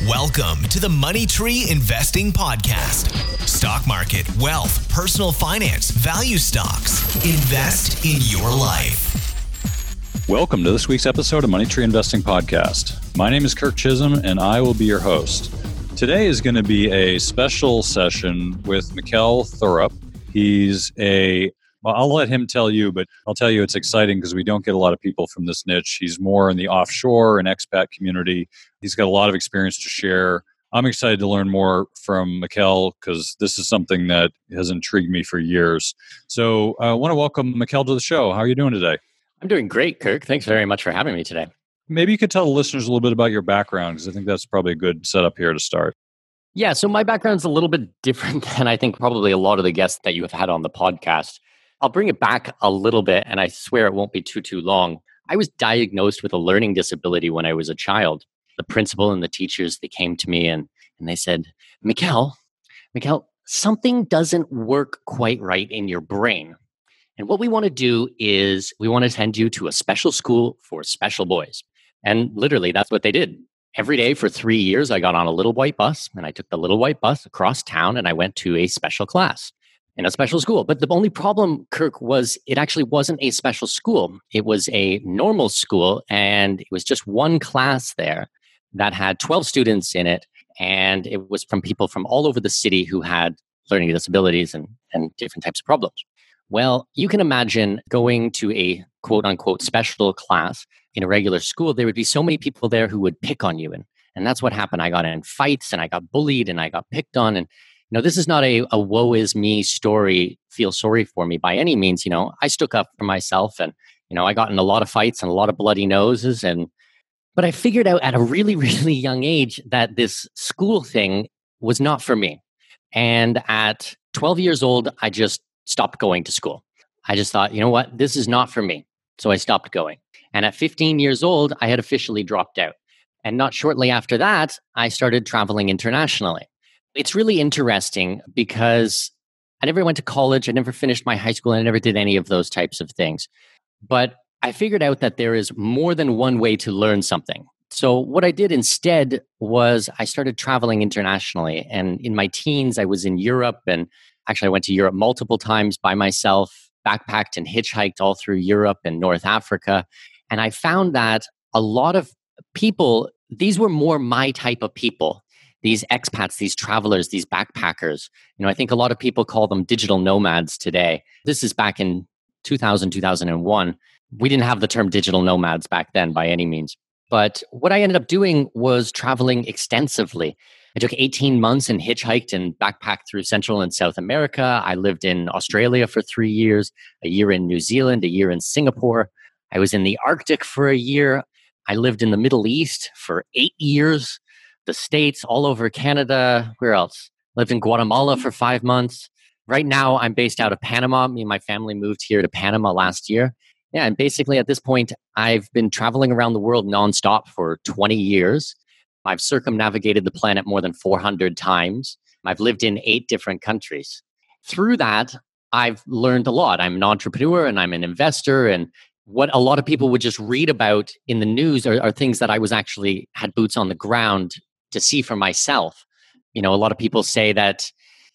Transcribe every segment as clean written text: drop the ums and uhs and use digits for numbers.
Welcome to the Money Tree Investing Podcast. Stock market, wealth, personal finance, value stocks. Invest in your life. Welcome to this week's episode of Money Tree Investing Podcast. My name is Kirk Chisholm, and I will be your host. Today is going to be a special session with Mikkel Thorup. I'll let him tell you, but I'll tell you it's exciting because we don't get a lot of people from this niche. He's more in the offshore and expat community. He's got a lot of experience to share. I'm excited to learn more from Mikkel because this is something that has intrigued me for years. So I want to welcome Mikkel to the show. How are you doing today? I'm doing great, Kirk. Thanks very much for having me today. Maybe you could tell the listeners a little bit about your background because I think that's probably a good setup here to start. Yeah, so my background's a little bit different than I think probably a lot of the guests that you have had on the podcast. I'll bring it back a little bit, and I swear it won't be too long. I was diagnosed with a learning disability when I was a child. The principal and the teachers, they came to me and they said, Mikkel, something doesn't work quite right in your brain. And what we want to do is we want to send you to a special school for special boys. And literally, that's what they did. Every day for 3 years, I got on a little white bus, and I took the little white bus across town, and I went to a special class in a special school. But the only problem, Kirk, was it actually wasn't a special school. It was a normal school, and it was just one class there that had 12 students in it. And it was from people from all over the city who had learning disabilities and different types of problems. Well, you can imagine going to a quote unquote special class in a regular school. There would be so many people there who would pick on you. And that's what happened. I got in fights and I got bullied and I got picked on. And this is not a woe is me story, feel sorry for me by any means. I stuck up for myself and, I got in a lot of fights and a lot of bloody noses. But I figured out at a really, really young age that this school thing was not for me. And at 12 years old, I just stopped going to school. I just thought, you know what, this is not for me. So I stopped going. And at 15 years old, I had officially dropped out. And not shortly after that, I started traveling internationally. It's really interesting because I never went to college. I never finished my high school. And I never did any of those types of things. But I figured out that there is more than one way to learn something. So what I did instead was I started traveling internationally. And in my teens, I was in Europe. And actually, I went to Europe multiple times by myself, backpacked and hitchhiked all through Europe and North Africa. And I found that a lot of people, these were more my type of people. These expats, these travelers, these backpackers. I think a lot of people call them digital nomads today. This is back in 2000, 2001. We didn't have the term digital nomads back then by any means. But what I ended up doing was traveling extensively. I took 18 months and hitchhiked and backpacked through Central and South America. I lived in Australia for 3 years, a year in New Zealand, a year in Singapore. I was in the Arctic for a year. I lived in the Middle East for 8 years. The States, all over Canada. Where else? Lived in Guatemala for 5 months. Right now, I'm based out of Panama. Me and my family moved here to Panama last year. Yeah, and basically at this point, I've been traveling around the world nonstop for 20 years. I've circumnavigated the planet more than 400 times. I've lived in 8 different countries. Through that, I've learned a lot. I'm an entrepreneur and I'm an investor. And what a lot of people would just read about in the news are things that I was actually had boots on the ground to see for myself. A lot of people say that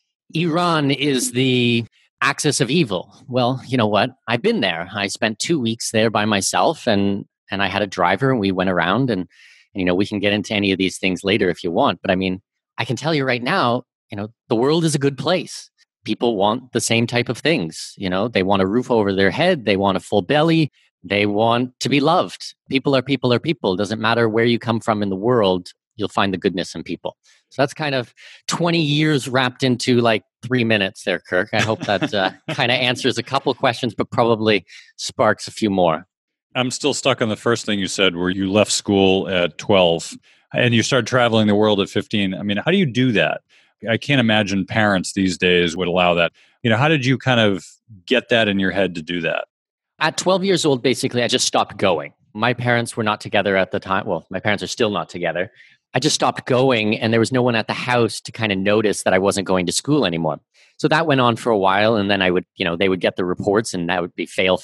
Iran is the axis of evil. Well, you know what? I've been there. I spent 2 weeks there by myself and I had a driver and we went around and we can get into any of these things later if you want. But I can tell you right now, the world is a good place. People want the same type of things. They want a roof over their head. They want a full belly. They want to be loved. People are people are people. Doesn't matter where you come from in the world, you'll find the goodness in people. So that's kind of 20 years wrapped into like 3 minutes there, Kirk. I hope that kind of answers a couple questions, but probably sparks a few more. I'm still stuck on the first thing you said where you left school at 12 and you started traveling the world at 15. How do you do that? I can't imagine parents these days would allow that. How did you kind of get that in your head to do that? At 12 years old, basically, I just stopped going. My parents were not together at the time. Well, my parents are still not together. I just stopped going and there was no one at the house to kind of notice that I wasn't going to school anymore. So that went on for a while. And then I would, they would get the reports and that would be fail.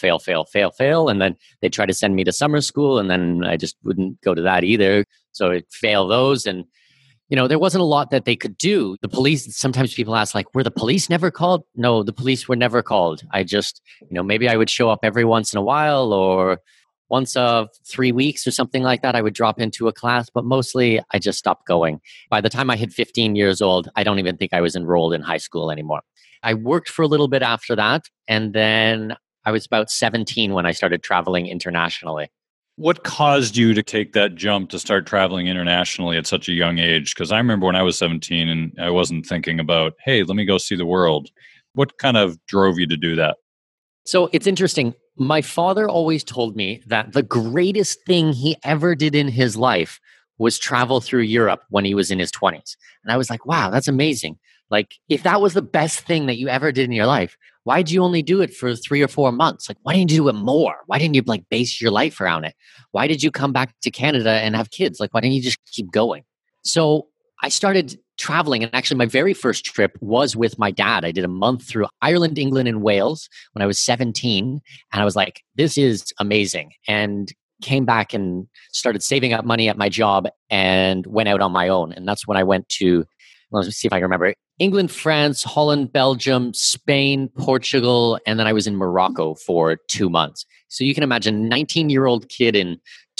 And then they'd try to send me to summer school. And then I just wouldn't go to that either. So I'd fail those. And, There wasn't a lot that they could do. The police, sometimes people ask, like, were the police never called? No, the police were never called. I just, maybe I would show up every once in a while or once 3 weeks or something like that. I would drop into a class, but mostly I just stopped going. By the time I hit 15 years old, I don't even think I was enrolled in high school anymore. I worked for a little bit after that. And then I was about 17 when I started traveling internationally. What caused you to take that jump to start traveling internationally at such a young age? Because I remember when I was 17 and I wasn't thinking about, hey, let me go see the world. What kind of drove you to do that? So it's interesting. My father always told me that the greatest thing he ever did in his life was travel through Europe when he was in his 20s. And I was like, wow, that's amazing. Like, if that was the best thing that you ever did in your life, why did you only do it for 3 or 4 months? Like, why didn't you do it more? Why didn't you base your life around it? Why did you come back to Canada and have kids? Like, why didn't you just keep going? So I started traveling. And actually, my very first trip was with my dad. I did a month through Ireland, England, and Wales when I was 17. And I was like, this is amazing. And came back and started saving up money at my job and went out on my own. And that's when I went to, let me see if I can remember, England, France, Holland, Belgium, Spain, Portugal, and then I was in Morocco for 2 months. So you can imagine 19-year-old kid in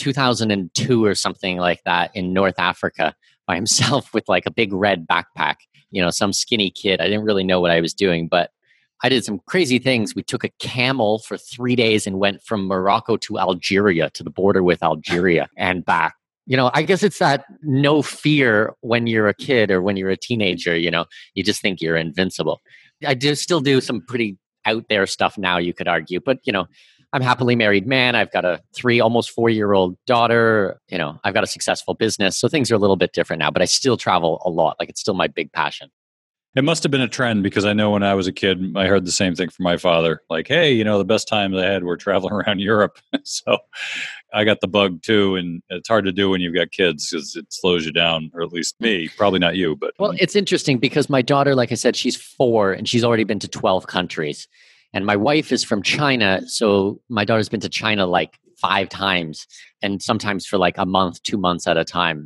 2002 or something like that in North Africa by himself with like a big red backpack, some skinny kid. I didn't really know what I was doing, but I did some crazy things. We took a camel for 3 days and went from Morocco to Algeria, to the border with Algeria and back. I guess it's that no fear when you're a kid or when you're a teenager, you just think you're invincible. I still do some pretty out there stuff now, you could argue, but I'm a happily married man. I've got a almost 4-year-old daughter. I've got a successful business. So things are a little bit different now, but I still travel a lot. Like, it's still my big passion. It must have been a trend because I know when I was a kid, I heard the same thing from my father. Like, hey, the best times I had were traveling around Europe. So I got the bug too. And it's hard to do when you've got kids because it slows you down, or at least me, probably not you. But well, it's interesting because my daughter, like I said, she's 4 and she's already been to 12 countries. And my wife is from China. So my daughter's been to China like 5 times and sometimes for like a month, 2 months at a time.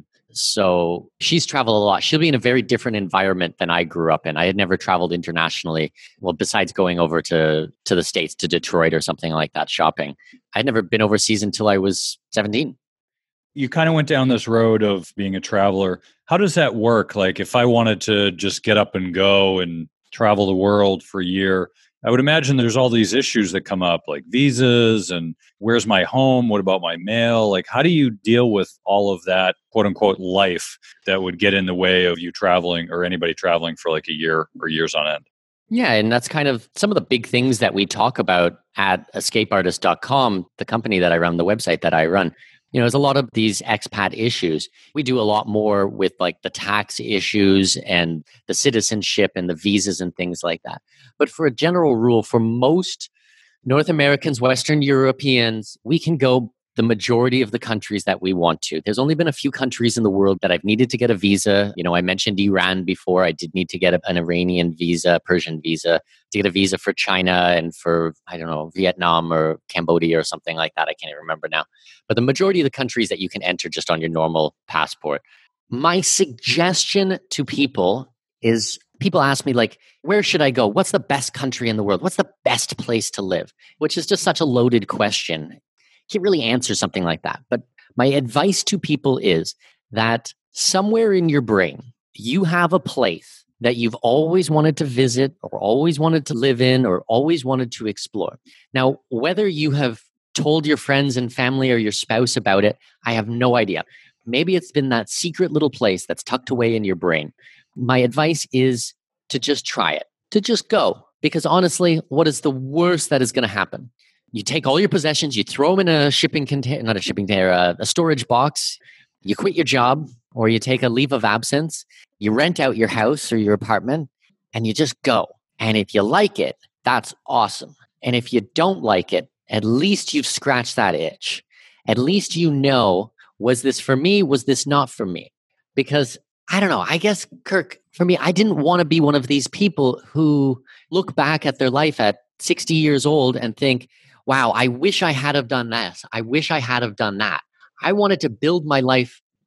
So she's traveled a lot. She'll be in a very different environment than I grew up in. I had never traveled internationally. Well, besides going over to the States, to Detroit or something like that, shopping. I had never been overseas until I was 17. You kind of went down this road of being a traveler. How does that work? Like, if I wanted to just get up and go and travel the world for a year, I would imagine there's all these issues that come up, like visas and where's my home? What about my mail? Like, how do you deal with all of that, quote unquote, life that would get in the way of you traveling or anybody traveling for like a year or years on end? Yeah, and that's kind of some of the big things that we talk about at escapeartist.com, the company that I run, the website that I run. There's a lot of these expat issues. We do a lot more with like the tax issues and the citizenship and the visas and things like that. But for a general rule, for most North Americans, Western Europeans, we can go the majority of the countries that we want to. There's only been a few countries in the world that I've needed to get a visa. I mentioned Iran before. I did need to get an Iranian visa, Persian visa, to get a visa for China and for, Vietnam or Cambodia or something like that. I can't even remember now. But the majority of the countries that you can enter just on your normal passport. My suggestion to people is, people ask me like, where should I go? What's the best country in the world? What's the best place to live? Which is just such a loaded question. Can't really answer something like that. But my advice to people is that somewhere in your brain, you have a place that you've always wanted to visit or always wanted to live in or always wanted to explore. Now, whether you have told your friends and family or your spouse about it, I have no idea. Maybe it's been that secret little place that's tucked away in your brain. My advice is to just try it, to just go. Because honestly, what is the worst that is going to happen? You take all your possessions, you throw them in a shipping container, not a shipping container, a storage box. You quit your job or you take a leave of absence. You rent out your house or your apartment and you just go. And if you like it, that's awesome. And if you don't like it, at least you've scratched that itch. At least you know, was this for me? Was this not for me? Because I don't know, I guess, Kirk, for me, I didn't want to be one of these people who look back at their life at 60 years old and think, wow, I wish I had have done this. I wish I had have done that. I wanted to build my life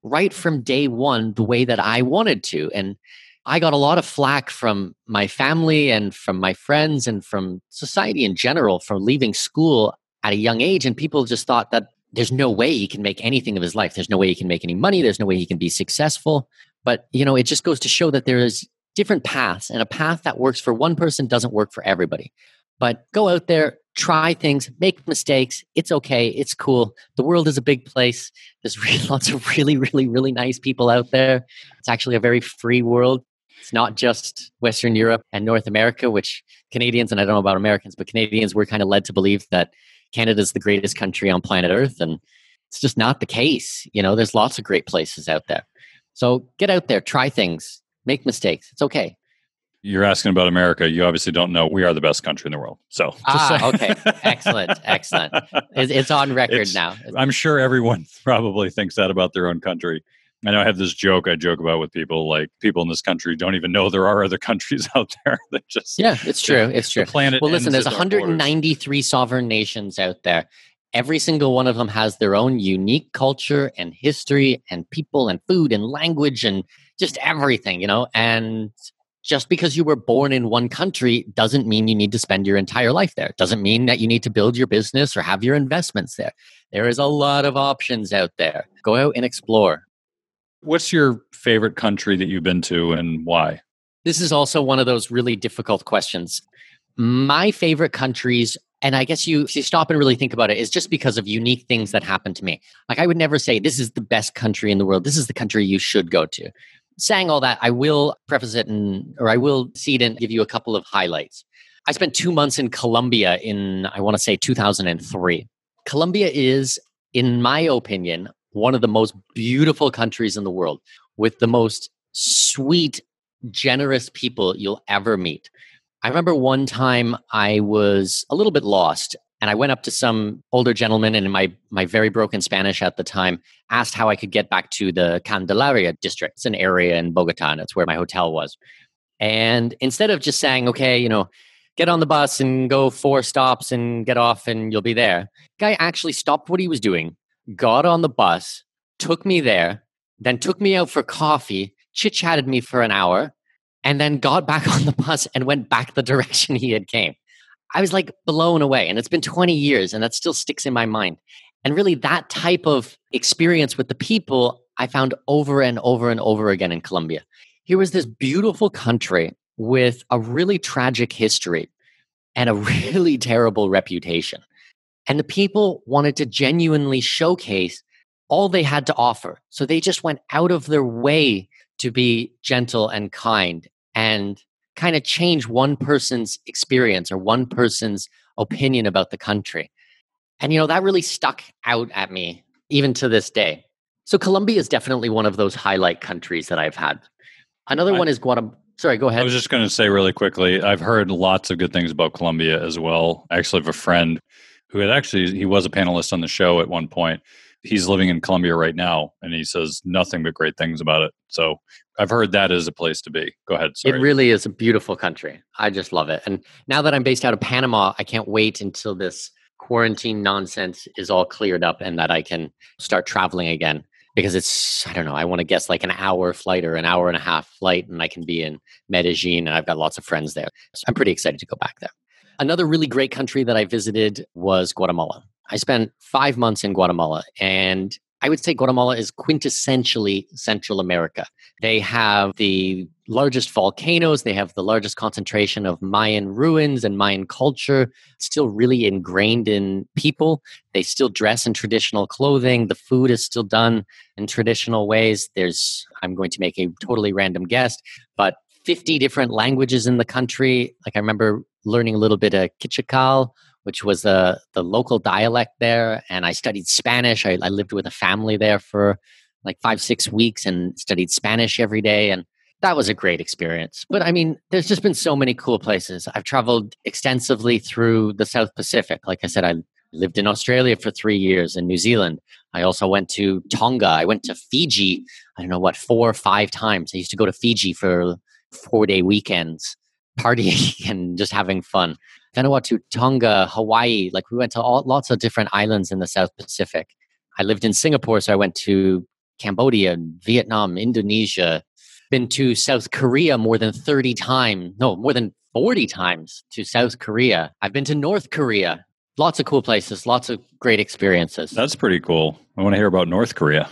right from day one the way that I wanted to. And I got a lot of flack from my family and from my friends and from society in general for leaving school at a young age. And people just thought that there's no way he can make anything of his life. There's no way he can make any money. There's no way he can be successful. But, it just goes to show that there is different paths, and a path that works for one person doesn't work for everybody. But go out there, try things, make mistakes. It's okay. It's cool. The world is a big place. There's lots of really, really, really nice people out there. It's actually a very free world. It's not just Western Europe and North America, which Canadians, and I don't know about Americans, but Canadians were kind of led to believe that Canada is the greatest country on planet Earth. And it's just not the case. There's lots of great places out there. So get out there, try things, make mistakes. It's okay. You're asking about America. You obviously don't know we are the best country in the world. So, okay. Excellent. It's on record now. I'm sure everyone probably thinks that about their own country. I know I have this joke I joke about with people, like people in this country don't even know there are other countries out there. It's true. It's true. The planet well, listen, there's ends at our 193 sovereign nations out there. Every single one of them has their own unique culture and history and people and food and language and just everything, and just because you were born in one country doesn't mean you need to spend your entire life there. It doesn't mean that you need to build your business or have your investments there. There is a lot of options out there. Go out and explore. What's your favorite country that you've been to and why? This is also one of those really difficult questions. My favorite countries, and I guess if you stop and really think about it, is just because of unique things that happened to me. Like I would never say, this is the best country in the world. This is the country you should go to. Saying all that, I will preface it I will seed and give you a couple of highlights. I spent 2 months in Colombia in, I want to say 2003. Colombia is, in my opinion, one of the most beautiful countries in the world with the most sweet, generous people you'll ever meet. I remember one time I was a little bit lost and I went up to some older gentleman and in my very broken Spanish at the time, asked how I could get back to the Candelaria district. It's an area in Bogota. That's where my hotel was. And instead of just saying, okay, get on the bus and go 4 stops and get off and you'll be there, guy actually stopped what he was doing, got on the bus, took me there, then took me out for coffee, chit-chatted me for an hour, and then got back on the bus and went back the direction he had came. I was like blown away. And it's been 20 years and that still sticks in my mind. And really that type of experience with the people I found over and over and over again in Colombia. Here was this beautiful country with a really tragic history and a really terrible reputation. And the people wanted to genuinely showcase all they had to offer. So they just went out of their way to be gentle and kind and kind of change one person's experience or one person's opinion about the country. And, that really stuck out at me even to this day. So Colombia is definitely one of those highlight countries that I've had. Another one is Guatemala. Sorry, go ahead. I was just going to say really quickly, I've heard lots of good things about Colombia as well. I actually have a friend who he was a panelist on the show at one point. He's living in Colombia right now, and he says nothing but great things about it. So I've heard that is a place to be. Go ahead. Sorry. It really is a beautiful country. I just love it. And now that I'm based out of Panama, I can't wait until this quarantine nonsense is all cleared up and that I can start traveling again. Because it's, I don't know, I want to guess like an hour flight or an hour and a half flight, and I can be in Medellin, and I've got lots of friends there. So I'm pretty excited to go back there. Another really great country that I visited was Guatemala. I spent 5 months in Guatemala, and I would say Guatemala is quintessentially Central America. They have the largest volcanoes. They have the largest concentration of Mayan ruins and Mayan culture, still really ingrained in people. They still dress in traditional clothing. The food is still done in traditional ways. I'm going to make a totally random guess, but 50 different languages in the country. Like I remember learning a little bit of Quichua, which was the local dialect there. And I studied Spanish. I lived with a family there for like 5-6 weeks and studied Spanish every day. And that was a great experience. But I mean, there's just been so many cool places. I've traveled extensively through the South Pacific. Like I said, I lived in Australia for 3 years and New Zealand. I also went to Tonga. I went to Fiji, 4 or 5 times. I used to go to Fiji for 4-day weekends, partying and just having fun. Vanuatu, Tonga, Hawaii. Like we went to lots of different islands in the South Pacific. I lived in Singapore, so I went to Cambodia, Vietnam, Indonesia. Been to South Korea more than 30 times. No, more than 40 times to South Korea. I've been to North Korea. Lots of cool places, lots of great experiences. That's pretty cool. I want to hear about North Korea.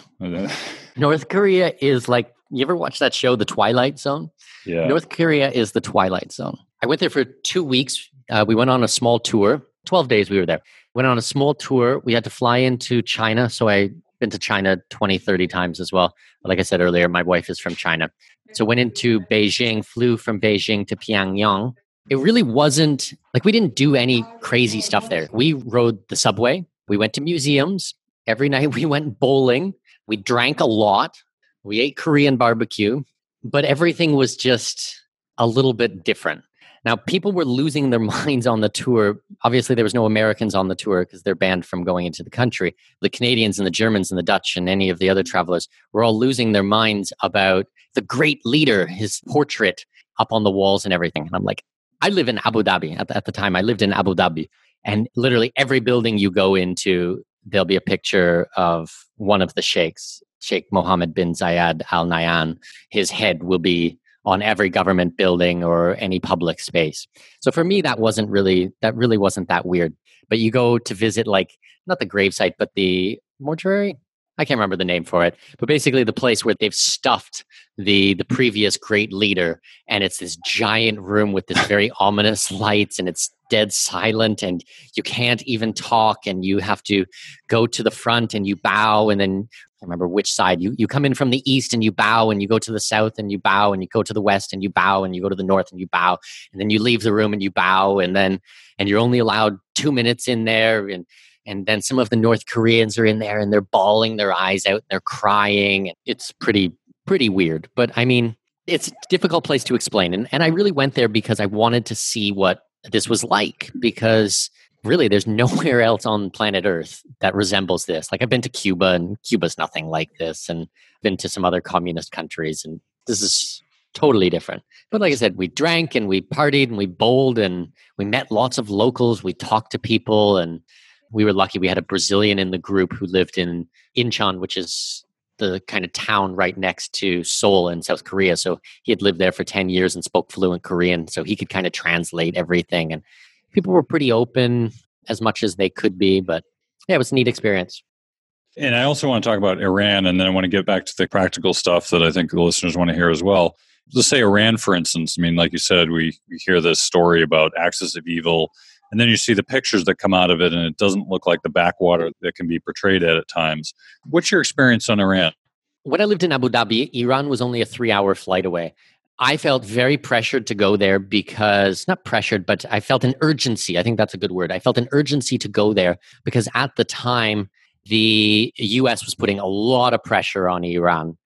North Korea is like, you ever watch that show, The Twilight Zone? Yeah. North Korea is the Twilight Zone. I went there for 2 weeks. We went on a small tour. 12 days we were there. Went on a small tour. We had to fly into China. So I've been to China 20, 30 times as well. But like I said earlier, my wife is from China. So went into Beijing, flew from Beijing to Pyongyang. It really wasn't, like we didn't do any crazy stuff there. We rode the subway. We went to museums. Every night we went bowling. We drank a lot. We ate Korean barbecue. But everything was just a little bit different. Now, people were losing their minds on the tour. Obviously, there was no Americans on the tour because they're banned from going into the country. The Canadians and the Germans and the Dutch and any of the other travelers were all losing their minds about the great leader, his portrait up on the walls and everything. And I'm like, I live in Abu Dhabi. At the time, I lived in Abu Dhabi. And literally every building you go into, there'll be a picture of one of the sheikhs, Sheikh Mohammed bin Zayed Al Nahyan. His head will be on every government building or any public space. So for me, that really wasn't that weird. But you go to visit, like, not the gravesite, but the mortuary. I can't remember the name for it, but basically the place where they've stuffed the previous great leader, and it's this giant room with this very ominous lights, and it's dead silent, and you can't even talk, and you have to go to the front and you bow, and then I remember which side you come in from the east and you bow, and you go to the south and you bow, and you go to the west and you bow, and you go to the north and you bow, and then you leave the room and you bow, and you're only allowed 2 minutes in there, and then some of the North Koreans are in there and they're bawling their eyes out and they're crying. It's pretty weird. But I mean, it's a difficult place to explain. And I really went there because I wanted to see what this was like, because really there's nowhere else on planet Earth that resembles this. Like I've been to Cuba, and Cuba's nothing like this, and been to some other communist countries, and this is totally different. But like I said, we drank and we partied and we bowled and we met lots of locals. We talked to people, and we were lucky. We had a Brazilian in the group who lived in Incheon, which is the kind of town right next to Seoul in South Korea. So he had lived there for 10 years and spoke fluent Korean. So he could kind of translate everything. And people were pretty open as much as they could be. But yeah, it was a neat experience. And I also want to talk about Iran, and then I want to get back to the practical stuff that I think the listeners want to hear as well. Let's say Iran, for instance. I mean, like you said, we hear this story about axis of evil, and then you see the pictures that come out of it, and it doesn't look like the backwater that can be portrayed at times. What's your experience on Iran? When I lived in Abu Dhabi, Iran was only a 3-hour flight away. I felt very pressured to go there because, not pressured, but I felt an urgency. I think that's a good word. I felt an urgency to go there because at the time, the US was putting a lot of pressure on Iran.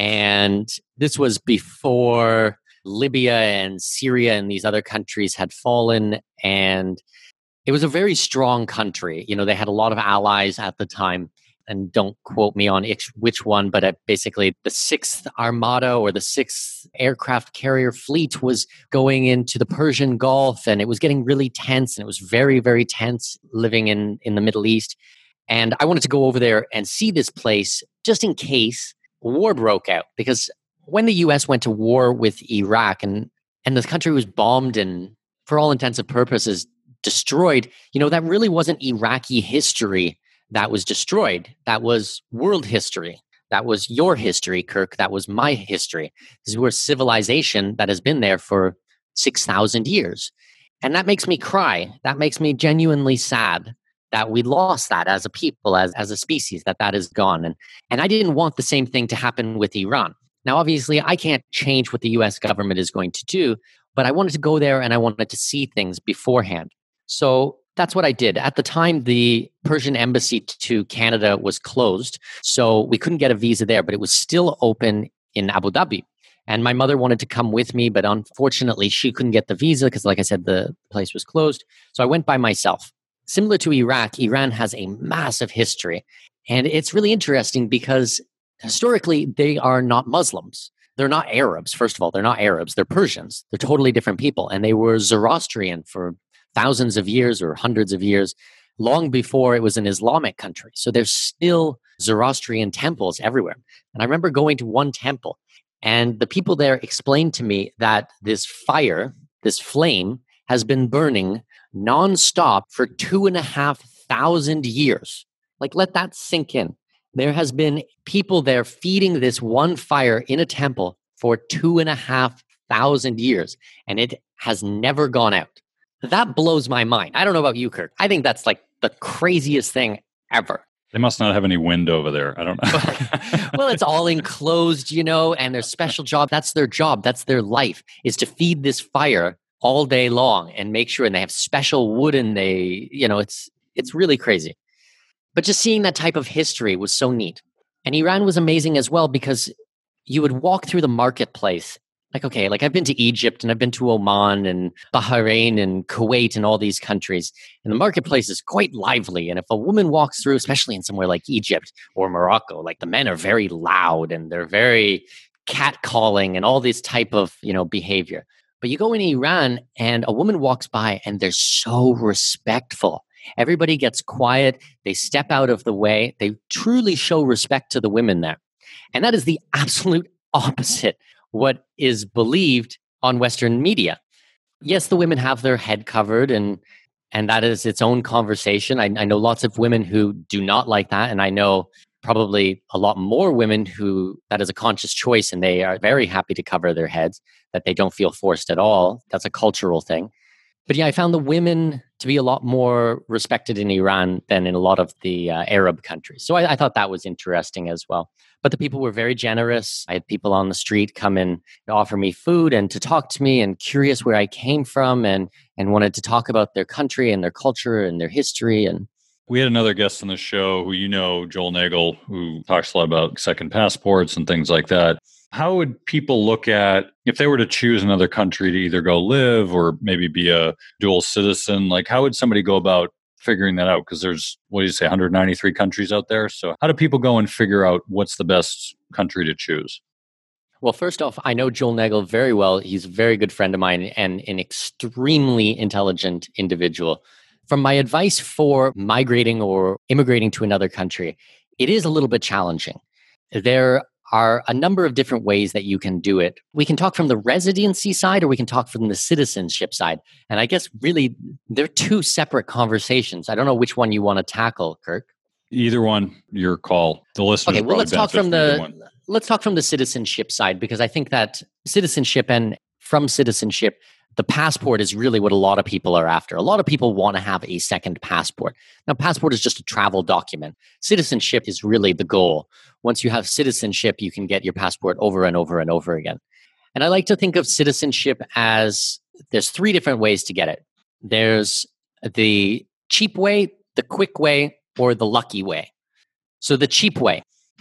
And this was before Libya and Syria and these other countries had fallen. And it was a very strong country. You know, they had a lot of allies at the time. And don't quote me on which one, but basically the 6th Armada or the 6th aircraft carrier fleet was going into the Persian Gulf, and it was getting really tense, and it was very, very tense living in the Middle East. And I wanted to go over there and see this place just in case war broke out, because when the US went to war with Iraq and the country was bombed and for all intents and purposes destroyed, you know, that really wasn't Iraqi history that was destroyed. That was world history. That was your history, Kirk. That was my history. This was a civilization that has been there for 6,000 years. And that makes me cry. That makes me genuinely sad that we lost that as a people, as a species, that is gone. And I didn't want the same thing to happen with Iran. Now, obviously, I can't change what the US government is going to do, but I wanted to go there and I wanted to see things beforehand. So that's what I did. At the time, the Persian embassy to Canada was closed, so we couldn't get a visa there, but it was still open in Abu Dhabi. And my mother wanted to come with me, but unfortunately, she couldn't get the visa because, like I said, the place was closed. So I went by myself. Similar to Iraq, Iran has a massive history. And it's really interesting because historically, they are not Muslims. They're not Arabs. First of all, they're not Arabs. They're Persians. They're totally different people. And they were Zoroastrian for thousands of years or hundreds of years, long before it was an Islamic country. So there's still Zoroastrian temples everywhere. And I remember going to one temple, and the people there explained to me that this fire, this flame, has been burning nonstop for 2,500 years. Like, let that sink in. There has been people there feeding this one fire in a temple for 2,500 years, and it has never gone out. That blows my mind. I don't know about you, Kirk. I think that's like the craziest thing ever. They must not have any wind over there. I don't know. Well, it's all enclosed, and their special job, that's their job. That's their life, is to feed this fire all day long and make sure, and they have special wood, and it's really crazy. But just seeing that type of history was so neat. And Iran was amazing as well, because you would walk through the marketplace. Like I've been to Egypt, and I've been to Oman and Bahrain and Kuwait and all these countries. And the marketplace is quite lively. And if a woman walks through, especially in somewhere like Egypt or Morocco, like the men are very loud and they're very catcalling and all this type of, behavior. But you go in Iran and a woman walks by and they're so respectful. Everybody gets quiet. They step out of the way. They truly show respect to the women there. And that is the absolute opposite what is believed on Western media. Yes, the women have their head covered, and that is its own conversation. I know lots of women who do not like that, and I know probably a lot more women who that is a conscious choice, and they are very happy to cover their heads, that they don't feel forced at all. That's a cultural thing. But yeah, I found the women to be a lot more respected in Iran than in a lot of the Arab countries. So I thought that was interesting as well. But the people were very generous. I had people on the street come and offer me food and to talk to me, and curious where I came from, and wanted to talk about their country and their culture and their history. And we had another guest on the show who Joel Nagel, who talks a lot about second passports and things like that. How would people look at, if they were to choose another country to either go live or maybe be a dual citizen, like how would somebody go about figuring that out? Because there's, 193 countries out there. So how do people go and figure out what's the best country to choose? Well, first off, I know Joel Nagel very well. He's a very good friend of mine and an extremely intelligent individual. From my advice for migrating or immigrating to another country, it is a little bit challenging. There are a number of different ways that you can do it. We can talk from the residency side, or we can talk from the citizenship side. And I guess really they're two separate conversations. I don't know which one you want to tackle, Kirk. Either one, your call. The listeners. Okay, well, let's talk from the citizenship side, because I think that citizenship, and from citizenship, the passport is really what a lot of people are after. A lot of people want to have a second passport. Now, passport is just a travel document. Citizenship is really the goal. Once you have citizenship, you can get your passport over and over and over again. And I like to think of citizenship as there's three different ways to get it. There's the cheap way, the quick way, or the lucky way. So the cheap way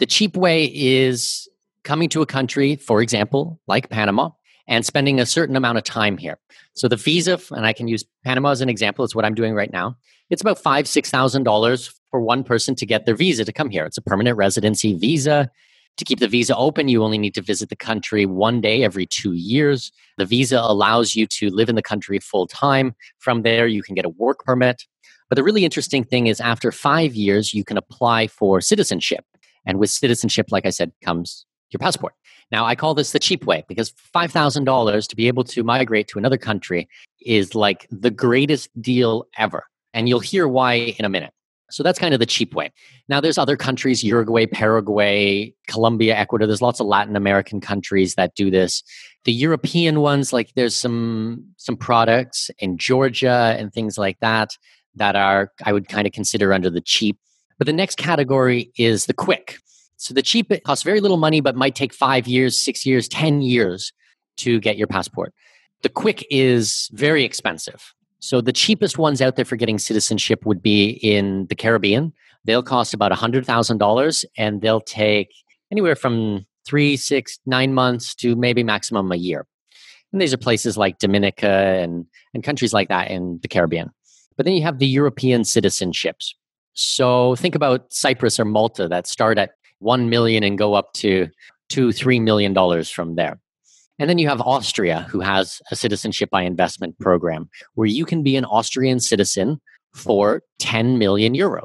is coming to a country, for example, like Panama, and spending a certain amount of time here. So the visa, and I can use Panama as an example, it's what I'm doing right now. It's about $5,000-$6,000 for one person to get their visa to come here. It's a permanent residency visa. To keep the visa open, you only need to visit the country one day every 2 years. The visa allows you to live in the country full time. From there, you can get a work permit. But the really interesting thing is after 5 years, you can apply for citizenship. And with citizenship, like I said, comes your passport. Now, I call this the cheap way, because $5,000 to be able to migrate to another country is like the greatest deal ever. And you'll hear why in a minute. So that's kind of the cheap way. Now, there's other countries, Uruguay, Paraguay, Colombia, Ecuador. There's lots of Latin American countries that do this. The European ones, like there's some products in Georgia and things like that are, I would kind of consider under the cheap. But the next category is the quick. So the cheap, it costs very little money, but might take 5 years, 6 years, 10 years to get your passport. The quick is very expensive. So the cheapest ones out there for getting citizenship would be in the Caribbean. They'll cost about $100,000, and they'll take anywhere from 3, 6, 9 months to maybe maximum a year. And these are places like Dominica and countries like that in the Caribbean. But then you have the European citizenships. So think about Cyprus or Malta that start at $1 million and go up to $2-3 million from there. And then you have Austria, who has a citizenship by investment program where you can be an Austrian citizen for 10 million euros.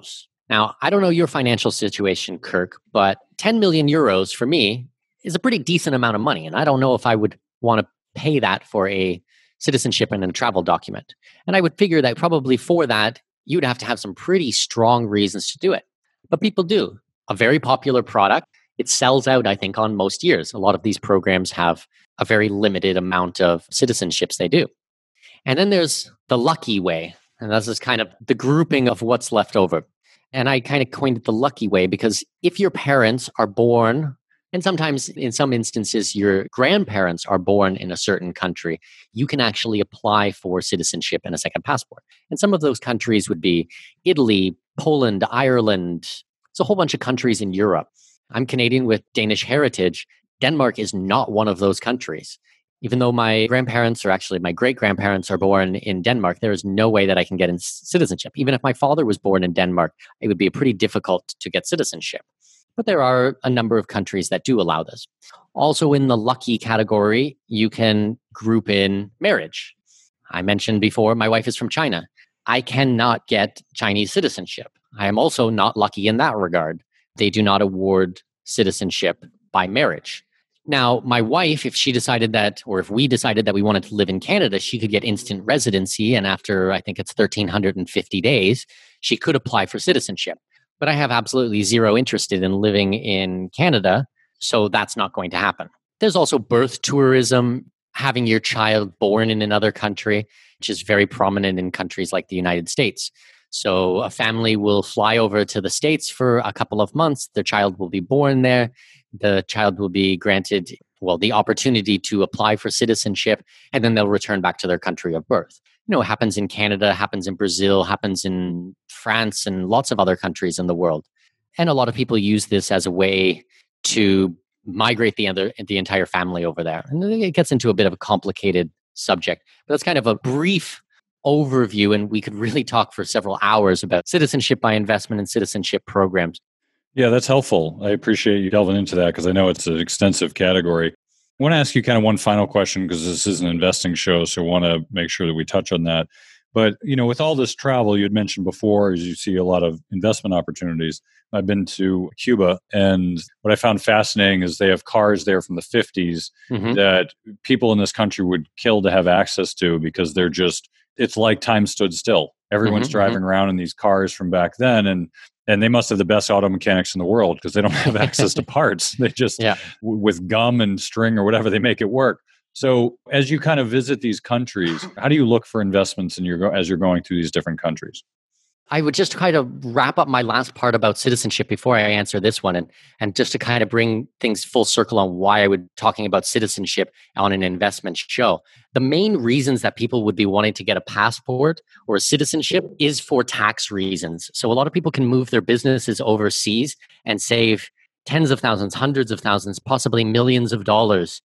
Now, I don't know your financial situation, Kirk, but 10 million euros for me is a pretty decent amount of money. And I don't know if I would want to pay that for a citizenship and a travel document. And I would figure that probably for that, you'd have to have some pretty strong reasons to do it. But people do. A very popular product. It sells out, I think, on most years. A lot of these programs have a very limited amount of citizenships they do. And then there's the lucky way. And this is kind of the grouping of what's left over. And I kind of coined it the lucky way because if your parents are born, and sometimes in some instances, your grandparents are born in a certain country, you can actually apply for citizenship and a second passport. And some of those countries would be Italy, Poland, Ireland. It's a whole bunch of countries in Europe. I'm Canadian with Danish heritage. Denmark is not one of those countries. Even though my grandparents, or actually my great-grandparents, are born in Denmark, there is no way that I can get in citizenship. Even if my father was born in Denmark, it would be pretty difficult to get citizenship. But there are a number of countries that do allow this. Also in the lucky category, you can group in marriage. I mentioned before, my wife is from China. I cannot get Chinese citizenship. I am also not lucky in that regard. They do not award citizenship by marriage. Now, my wife, if she decided that, or if we decided that we wanted to live in Canada, she could get instant residency. And after, I think it's 1,350 days, she could apply for citizenship. But I have absolutely zero interest in living in Canada, so that's not going to happen. There's also birth tourism, having your child born in another country, which is very prominent in countries like the United States. So a family will fly over to the States for a couple of months. Their child will be born there. The child will be granted, the opportunity to apply for citizenship, and then they'll return back to their country of birth. It happens in Canada, happens in Brazil, happens in France, and lots of other countries in the world. And a lot of people use this as a way to migrate the entire family over there. And it gets into a bit of a complicated subject, but that's kind of a brief overview, and we could really talk for several hours about citizenship by investment and citizenship programs. Yeah, that's helpful. I appreciate you delving into that because I know it's an extensive category. I want to ask you kind of one final question because this is an investing show, so I want to make sure that we touch on that. But, with all this travel you had mentioned before, as you see a lot of investment opportunities, I've been to Cuba, and what I found fascinating is they have cars there from the 50s that people in this country would kill to have access to because it's like time stood still. Everyone's driving around in these cars from back then, and they must have the best auto mechanics in the world because they don't have access to parts. They just, with gum and string or whatever, they make it work. So as you kind of visit these countries, how do you look for investments as you're going through these different countries? I would just kind of wrap up my last part about citizenship before I answer this one, and just to kind of bring things full circle on why I would talking about citizenship on an investment show. The main reasons that people would be wanting to get a passport or a citizenship is for tax reasons. So a lot of people can move their businesses overseas and save tens of thousands, hundreds of thousands, possibly millions of dollars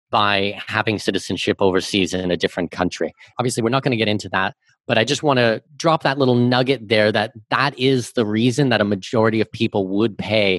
by having citizenship overseas in a different country. Obviously, we're not going to get into that, but I just want to drop that little nugget there that is the reason that a majority of people would pay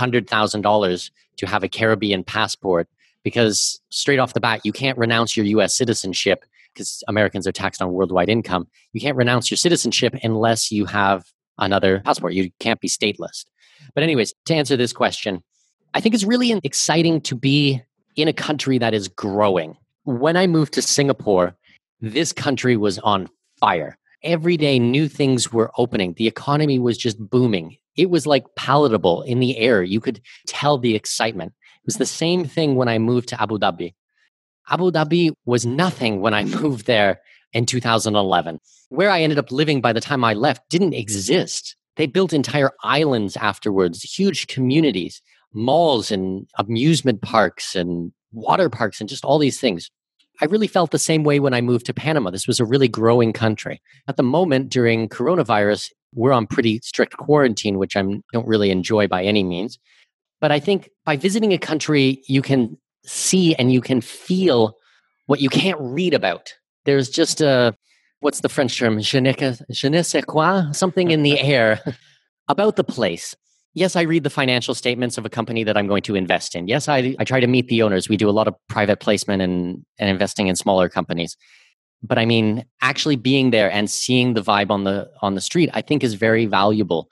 $100,000 to have a Caribbean passport, because straight off the bat, you can't renounce your U.S. citizenship because Americans are taxed on worldwide income. You can't renounce your citizenship unless you have another passport. You can't be stateless. But anyways, to answer this question, I think it's really exciting to be in a country that is growing. When I moved to Singapore, this country was on fire. Every day, new things were opening. The economy was just booming. It was like palatable in the air. You could tell the excitement. It was the same thing when I moved to Abu Dhabi. Abu Dhabi was nothing when I moved there in 2011. Where I ended up living by the time I left didn't exist. They built entire islands afterwards, huge communities, malls and amusement parks and water parks and just all these things. I really felt the same way when I moved to Panama. This was a really growing country. At the moment, during coronavirus, we're on pretty strict quarantine, which I don't really enjoy by any means. But I think by visiting a country, you can see and you can feel what you can't read about. There's just what's the French term? Je ne sais quoi? Something in the air about the place. Yes, I read the financial statements of a company that I'm going to invest in. Yes, I try to meet the owners. We do a lot of private placement and investing in smaller companies. But I mean, actually being there and seeing the vibe on the street, I think is very valuable.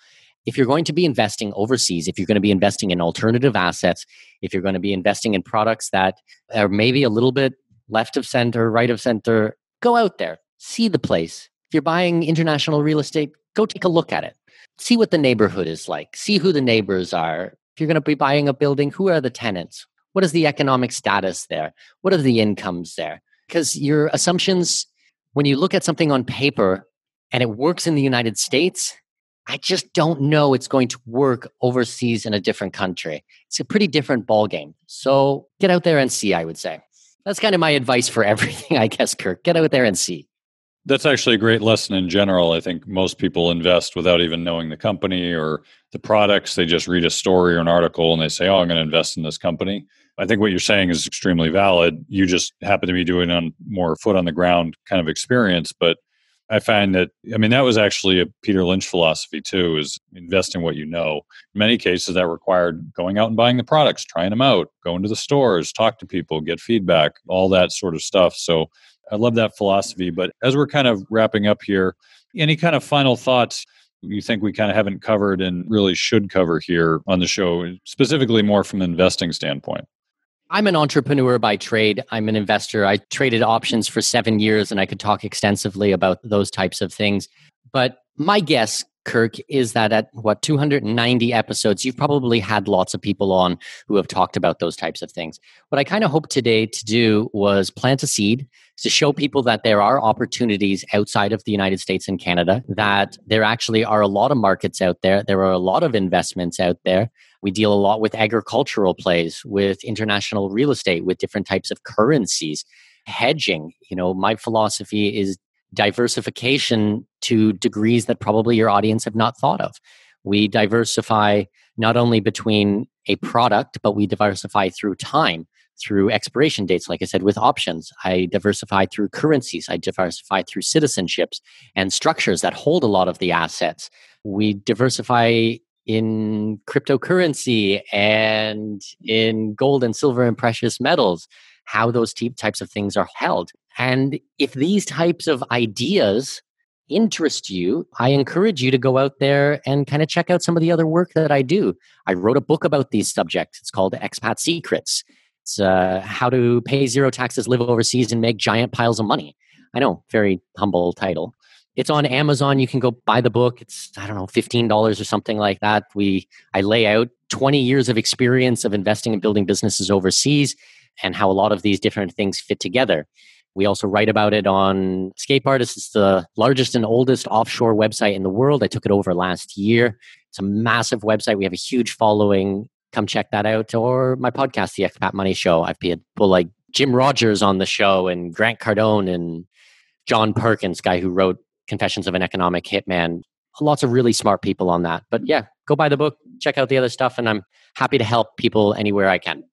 if you're going to be investing overseas, if you're going to be investing in alternative assets, if you're going to be investing in products that are maybe a little bit left of center, right of center, go out there, see the place. If you're buying international real estate, go take a look at it. See what the neighborhood is like. See who the neighbors are. If you're going to be buying a building, who are the tenants? What is the economic status there? What are the incomes there? Because your assumptions, when you look at something on paper and it works in the United States, I just don't know it's going to work overseas in a different country. It's a pretty different ballgame. So get out there and see, I would say. That's kind of my advice for everything, I guess, Kirk. Get out there and see. That's actually a great lesson in general. I think most people invest without even knowing the company or the products. They just read a story or an article and they say, oh, I'm going to invest in this company. I think what you're saying is extremely valid. You just happen to be doing on more foot on the ground kind of experience. But I find that, that was actually a Peter Lynch philosophy too, is invest in what you know. In many cases, that required going out and buying the products, trying them out, going to the stores, talk to people, get feedback, all that sort of stuff. So I love that philosophy. But as we're kind of wrapping up here, any kind of final thoughts you think we kind of haven't covered and really should cover here on the show, specifically more from an investing standpoint? I'm an entrepreneur by trade. I'm an investor. I traded options for 7 years, and I could talk extensively about those types of things. But my guess, Kirk, is that at 290 episodes, you've probably had lots of people on who have talked about those types of things. What I kind of hoped today to do was plant a seed to show people that there are opportunities outside of the United States and Canada, that there actually are a lot of markets out there. There are a lot of investments out there. We deal a lot with agricultural plays, with international real estate, with different types of currencies, hedging. My philosophy is diversification to degrees that probably your audience have not thought of. We diversify not only between a product, but we diversify through time, through expiration dates, like I said, with options. I diversify through currencies. I diversify through citizenships and structures that hold a lot of the assets. We diversify in cryptocurrency and in gold and silver and precious metals, how those types of things are held. And if these types of ideas interest you, I encourage you to go out there and kind of check out some of the other work that I do. I wrote a book about these subjects. It's called Expat Secrets. It's how to pay zero taxes, live overseas, and make giant piles of money. I know, very humble title. It's on Amazon. You can go buy the book. It's, $15 or something like that. I lay out 20 years of experience of investing and building businesses overseas and how a lot of these different things fit together. We also write about it on Escape Artist. It's the largest and oldest offshore website in the world. I took it over last year. It's a massive website. We have a huge following. Come check that out. Or my podcast, The Expat Money Show. I've had people like Jim Rogers on the show and Grant Cardone and John Perkins, guy who wrote Confessions of an Economic Hitman. Lots of really smart people on that. But yeah, go buy the book, check out the other stuff, and I'm happy to help people anywhere I can.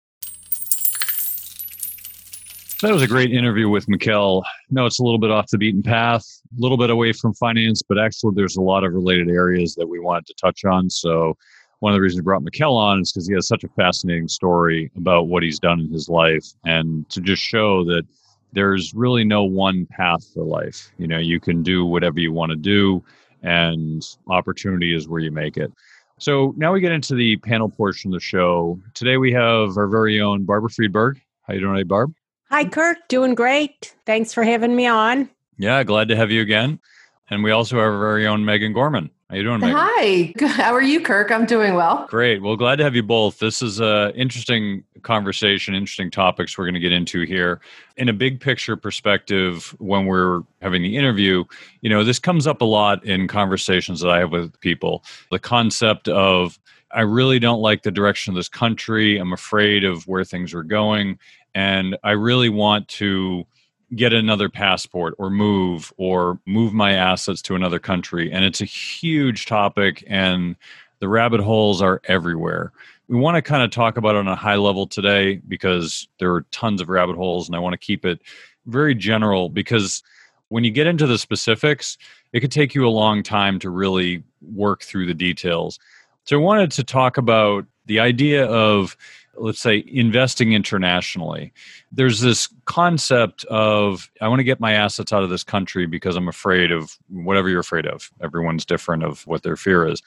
That was a great interview with Mikkel. No, it's a little bit off the beaten path, a little bit away from finance, but actually there's a lot of related areas that we wanted to touch on. So one of the reasons we brought Mikkel on is because he has such a fascinating story about what he's done in his life, and to just show that there's really no one path for life. You can do whatever you want to do, and opportunity is where you make it. So now we get into the panel portion of the show. Today we have our very own Barbara Friedberg. How you doing today, Barb? Hi, Kirk. Doing great. Thanks for having me on. Yeah, glad to have you again. And we also have our very own Megan Gorman. How you doing, Megan? Hi. Good. How are you, Kirk? I'm doing well. Great. Well, glad to have you both. This is an interesting conversation, interesting topics we're going to get into here. In a big picture perspective, when we're having the interview, this comes up a lot in conversations that I have with people. The concept of, I really don't like the direction of this country. I'm afraid of where things are going. And I really want to get another passport or move my assets to another country. And it's a huge topic and the rabbit holes are everywhere. We want to kind of talk about it on a high level today because there are tons of rabbit holes, and I want to keep it very general because when you get into the specifics, it could take you a long time to really work through the details. So I wanted to talk about the idea of, let's say, investing internationally. There's this concept of, I want to get my assets out of this country because I'm afraid of whatever you're afraid of. Everyone's different of what their fear is.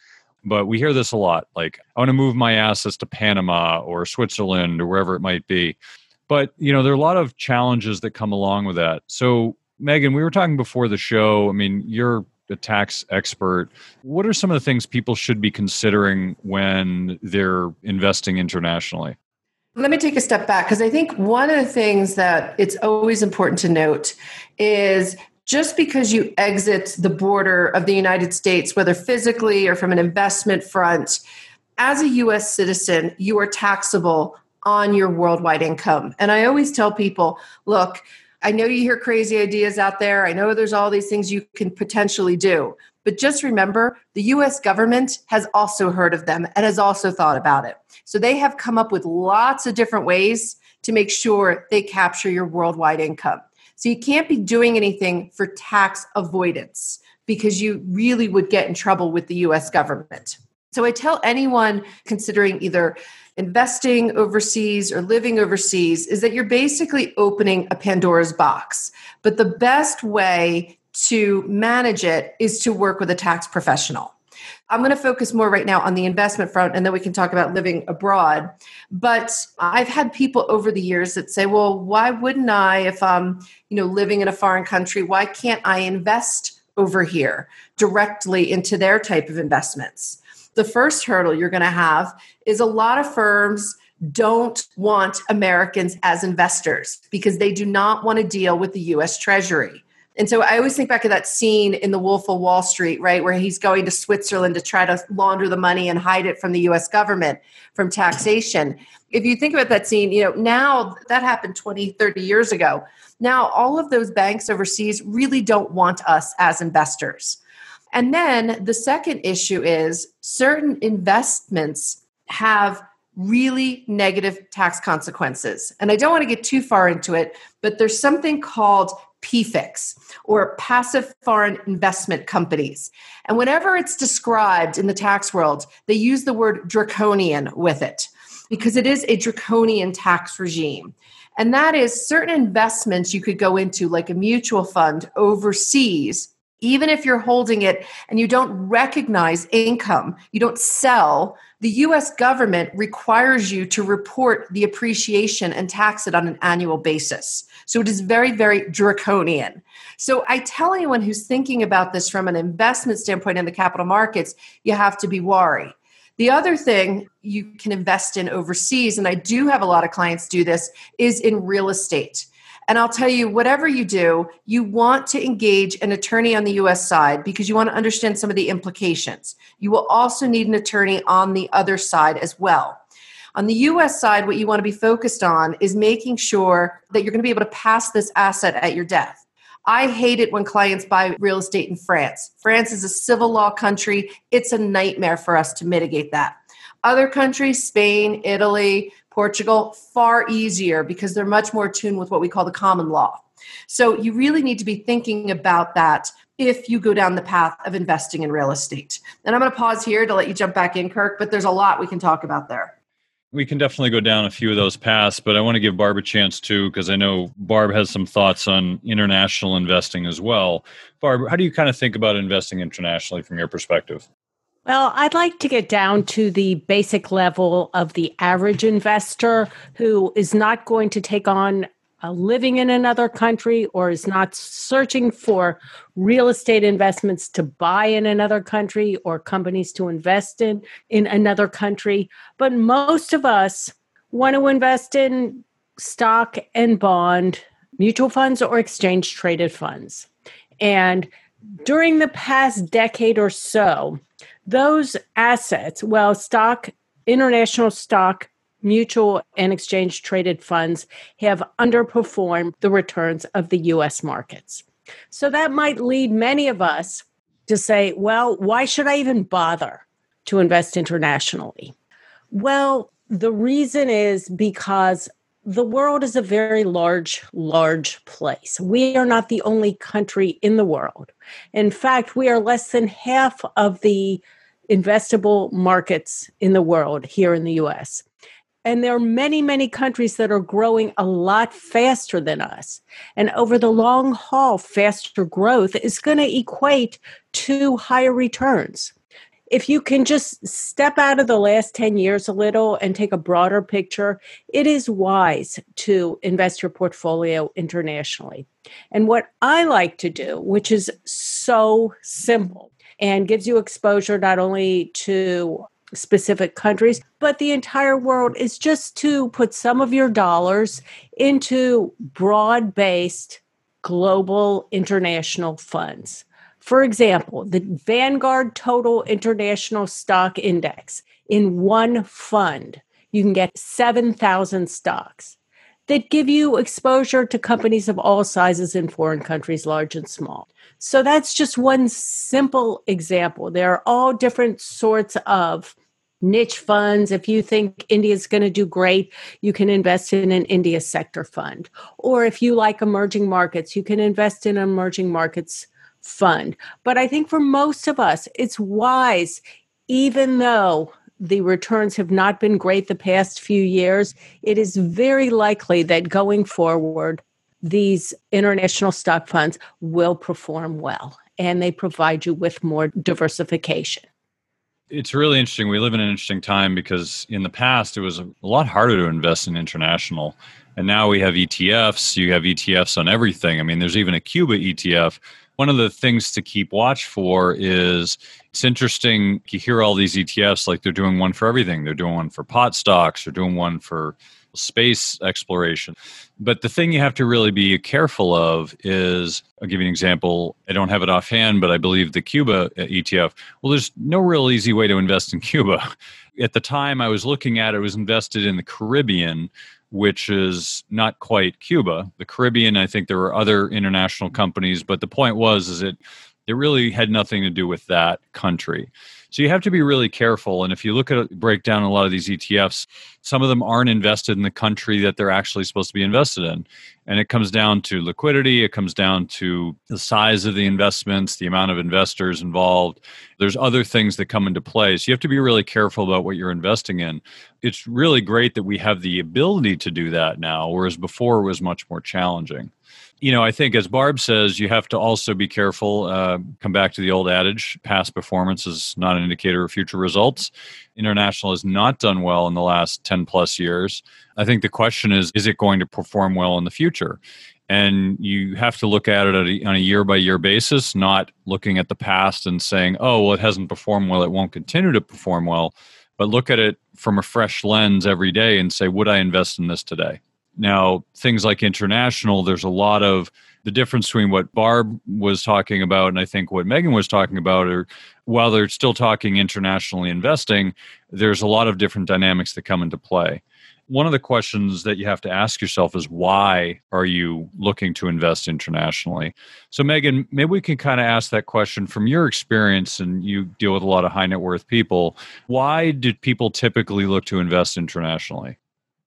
But we hear this a lot, like, I want to move my assets to Panama or Switzerland or wherever it might be. But, there are a lot of challenges that come along with that. So, Megan, we were talking before the show. I mean, you're a tax expert. What are some of the things people should be considering when they're investing internationally? Let me take a step back, because I think one of the things that it's always important to note is just because you exit the border of the United States, whether physically or from an investment front, as a US citizen, you are taxable on your worldwide income. And I always tell people, look, I know you hear crazy ideas out there. I know there's all these things you can potentially do. But just remember, the US government has also heard of them and has also thought about it. So they have come up with lots of different ways to make sure they capture your worldwide income. So you can't be doing anything for tax avoidance, because you really would get in trouble with the US government. So I tell anyone considering either investing overseas or living overseas is that you're basically opening a Pandora's box. But the best way to manage it is to work with a tax professional. I'm going to focus more right now on the investment front, and then we can talk about living abroad. But I've had people over the years that say, well, why wouldn't I, if I'm living in a foreign country, why can't I invest over here directly into their type of investments? The first hurdle you're going to have is a lot of firms don't want Americans as investors because they do not want to deal with the US Treasury. And so I always think back of that scene in The Wolf of Wall Street, right, where he's going to Switzerland to try to launder the money and hide it from the US government, from taxation. If you think about that scene, now that happened 20, 30 years ago. Now, all of those banks overseas really don't want us as investors. And then the second issue is certain investments have really negative tax consequences. And I don't want to get too far into it, but there's something called PFICs, or passive foreign investment companies. And whenever it's described in the tax world, they use the word draconian with it, because it is a draconian tax regime. And that is certain investments you could go into, like a mutual fund overseas, even if you're holding it and you don't recognize income, you don't sell, the US government requires you to report the appreciation and tax it on an annual basis. So it is very, very draconian. So I tell anyone who's thinking about this from an investment standpoint in the capital markets, you have to be wary. The other thing you can invest in overseas, and I do have a lot of clients do this, is in real estate. And I'll tell you, whatever you do, you want to engage an attorney on the US side because you want to understand some of the implications. You will also need an attorney on the other side as well. On the US side, what you want to be focused on is making sure that you're going to be able to pass this asset at your death. I hate it when clients buy real estate in France. France is a civil law country. It's a nightmare for us to mitigate that. Other countries, Spain, Italy, Portugal, far easier because they're much more attuned with what we call the common law. So you really need to be thinking about that if you go down the path of investing in real estate. And I'm going to pause here to let you jump back in, Kirk, but there's a lot we can talk about there. We can definitely go down a few of those paths, but I want to give Barb a chance too, because I know Barb has some thoughts on international investing as well. Barb, how do you kind of think about investing internationally from your perspective? Well, I'd like to get down to the basic level of the average investor who is not going to take on living in another country or is not searching for real estate investments to buy in another country or companies to invest in another country. But most of us want to invest in stock and bond, mutual funds or exchange traded funds. And during the past decade or so, those assets, international stock, mutual and exchange traded funds have underperformed the returns of the U.S. markets. So that might lead many of us to say, well, why should I even bother to invest internationally? Well, the reason is because the world is a very large place. We are not the only country in the world. In fact, we are less than half of the investable markets in the world here in the U.S. And there are many, many countries that are growing a lot faster than us. And over the long haul, faster growth is going to equate to higher returns. if you can just step out of the last 10 years a little and take a broader picture, it is wise to invest your portfolio internationally. And what I like to do, which is so simple and gives you exposure not only to specific countries, but the entire world, is just to put some of your dollars into broad-based global international funds. For example, the Vanguard Total International Stock Index, in one fund, you can get 7,000 stocks that give you exposure to companies of all sizes in foreign countries, large and small. So that's just one simple example. There are all different sorts of niche funds. If you think India is going to do great, you can invest in an India sector fund. Or if you like emerging markets, you can invest in an emerging markets fund. But I think for most of us, it's wise, even though the returns have not been great the past few years, it is very likely that going forward, these international stock funds will perform well, and they provide you with more diversification. It's really interesting. We live in an interesting time because in the past, it was a lot harder to invest in international. And now we have ETFs. You have ETFs on everything. I mean, there's even a Cuba ETF. One of the things to keep watch for is it's interesting. You hear all these ETFs like they're doing one for everything. They're doing one for pot stocks. They're doing one for space exploration. But the thing you have to really be careful of is, I'll give you an example. I don't have it offhand, but I believe the Cuba ETF. Well, there's no real easy way to invest in Cuba. At the time I was looking at it, was invested in the Caribbean, which is not quite Cuba. The Caribbean, I think there were other international companies, but the point is it really had nothing to do with that country. So you have to be really careful. And if you look at break down a lot of these ETFs, some of them aren't invested in the country that they're actually supposed to be invested in. And it comes down to liquidity. It comes down to the size of the investments, the amount of investors involved. There's other things that come into play. So you have to be really careful about what you're investing in. It's really great that we have the ability to do that now, whereas before it was much more challenging. You know, I think as Barb says, you have to also be careful. Come back to the old adage, past performance is not an indicator of future results. International has not done well in the last 10 plus years. I think the question is it going to perform well in the future? And you have to look at it on a year-by-year basis, not looking at the past and saying, oh, well, it hasn't performed well, it won't continue to perform well. But look at it from a fresh lens every day and say, would I invest in this today? Now, things like international, there's a lot of the difference between what Barb was talking about and I think what Megan was talking about, or while they're still talking internationally investing, there's a lot of different dynamics that come into play. One of the questions that you have to ask yourself is, why are you looking to invest internationally? So Megan, maybe we can kind of ask that question from your experience, and you deal with a lot of high net worth people. Why do people typically look to invest internationally?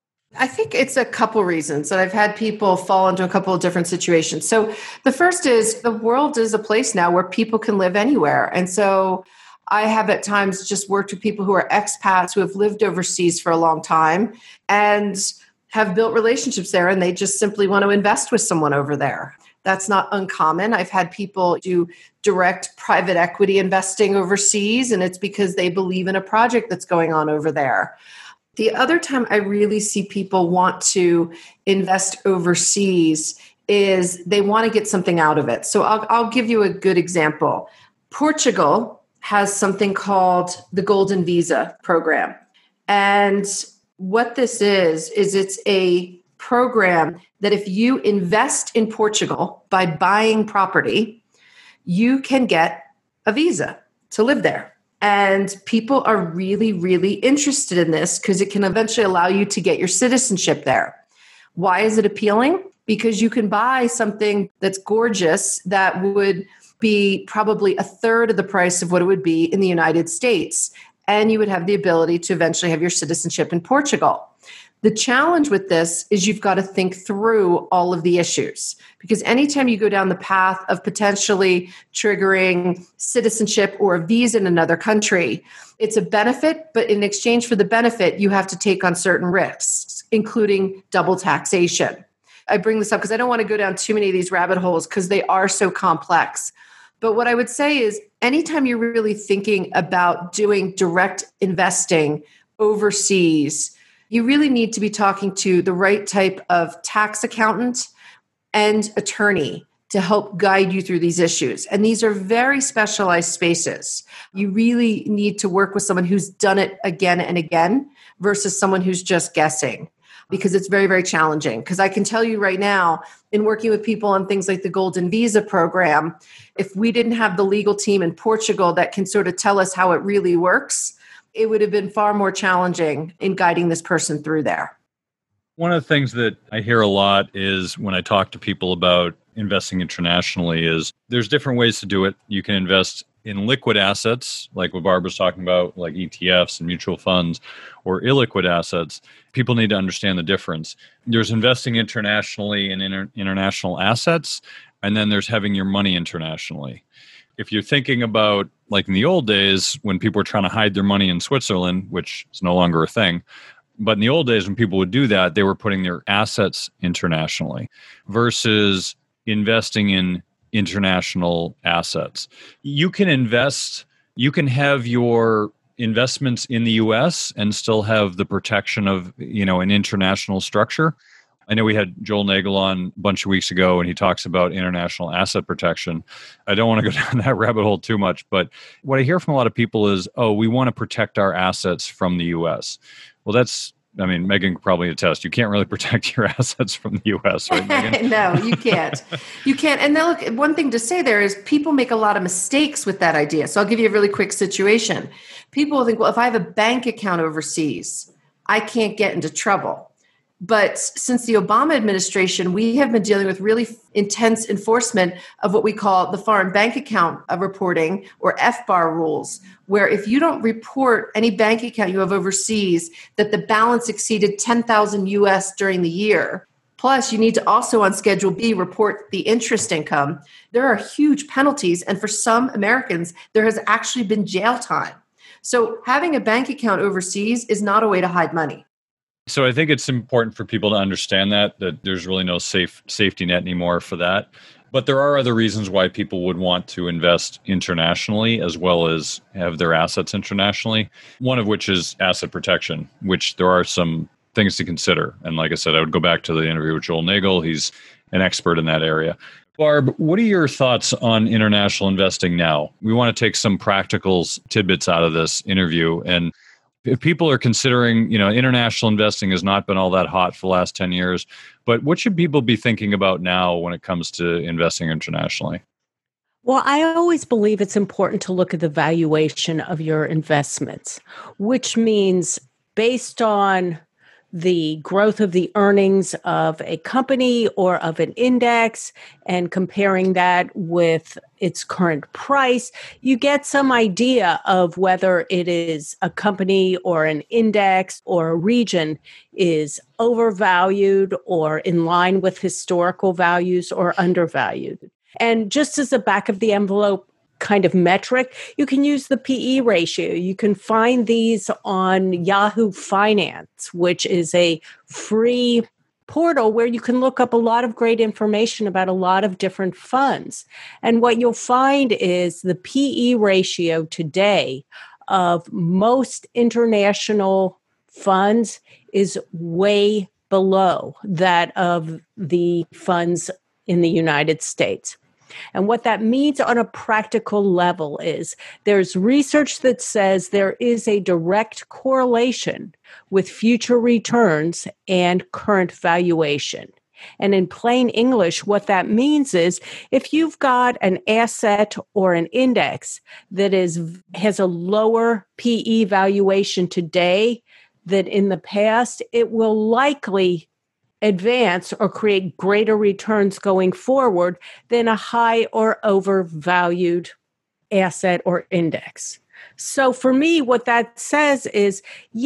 I think it's a couple reasons, and I've had people fall into a couple of different situations. So the first is the world is a place now where people can live anywhere. And so I have at times just worked with people who are expats who have lived overseas for a long time and have built relationships there, and they just simply want to invest with someone over there. That's not uncommon. I've had people do direct private equity investing overseas, and it's because they believe in a project that's going on over there. The other time I really see people want to invest overseas is they want to get something out of it. So I'll give you a good example. Portugal has something called the Golden Visa program. And what this is it's a program that if you invest in Portugal by buying property, you can get a visa to live there. And people are really, really interested in this because it can eventually allow you to get your citizenship there. Why is it appealing? Because you can buy something that's gorgeous that would be probably a third of the price of what it would be in the United States. And you would have the ability to eventually have your citizenship in Portugal. The challenge with this is you've got to think through all of the issues, because anytime you go down the path of potentially triggering citizenship or a visa in another country, it's a benefit, but in exchange for the benefit, you have to take on certain risks, including double taxation. I bring this up because I don't want to go down too many of these rabbit holes because they are so complex. But what I would say is anytime you're really thinking about doing direct investing overseas, you really need to be talking to the right type of tax accountant and attorney to help guide you through these issues. And these are very specialized spaces. You really need to work with someone who's done it again and again versus someone who's just guessing, because it's very, very challenging. Because I can tell you right now, in working with people on things like the Golden Visa program, if we didn't have the legal team in Portugal that can sort of tell us how it really works, it would have been far more challenging in guiding this person through there. One of the things that I hear a lot is when I talk to people about investing internationally is there's different ways to do it. You can invest in liquid assets, like what Barbara's talking about, like ETFs and mutual funds, or illiquid assets. People need to understand the difference. There's investing internationally in international assets, and then there's having your money internationally. If you're thinking about, like in the old days, when people were trying to hide their money in Switzerland, which is no longer a thing, but in the old days when people would do that, they were putting their assets internationally versus investing in international assets. You can have your investments in the US and still have the protection of, an international structure. I know we had Joel Nagel on a bunch of weeks ago, and he talks about international asset protection. I don't want to go down that rabbit hole too much, but what I hear from a lot of people is, we want to protect our assets from the US. Well, Megan can probably attest, you can't really protect your assets from the U.S., right, Megan? No, you can't. You can't. And then look, one thing to say there is people make a lot of mistakes with that idea. So I'll give you a really quick situation. People think, well, if I have a bank account overseas, I can't get into trouble. But since the Obama administration, we have been dealing with really intense enforcement of what we call the foreign bank account reporting, or FBAR rules, where if you don't report any bank account you have overseas that the balance exceeded 10,000 US during the year, plus you need to also on Schedule B report the interest income, there are huge penalties. And for some Americans, there has actually been jail time. So having a bank account overseas is not a way to hide money. So I think it's important for people to understand that there's really no safety net anymore for that. But there are other reasons why people would want to invest internationally as well as have their assets internationally, one of which is asset protection, which there are some things to consider. And like I said, I would go back to the interview with Joel Nagel. He's an expert in that area. Barb, what are your thoughts on international investing now? We want to take some practical tidbits out of this interview. And if people are considering, international investing has not been all that hot for the last 10 years, but what should people be thinking about now when it comes to investing internationally? Well, I always believe it's important to look at the valuation of your investments, which means based on the growth of the earnings of a company or of an index and comparing that with its current price, you get some idea of whether it is a company or an index or a region is overvalued or in line with historical values or undervalued. And just as a back of the envelope kind of metric, you can use the PE ratio. You can find these on Yahoo Finance, which is a free portal where you can look up a lot of great information about a lot of different funds. And what you'll find is the PE ratio today of most international funds is way below that of the funds in the United States. And what that means on a practical level is there's research that says there is a direct correlation with future returns and current valuation. And in plain English, what that means is if you've got an asset or an index that has a lower PE valuation today than in the past, it will likely advance or create greater returns going forward than a high or overvalued asset or index. So for me, what that says is,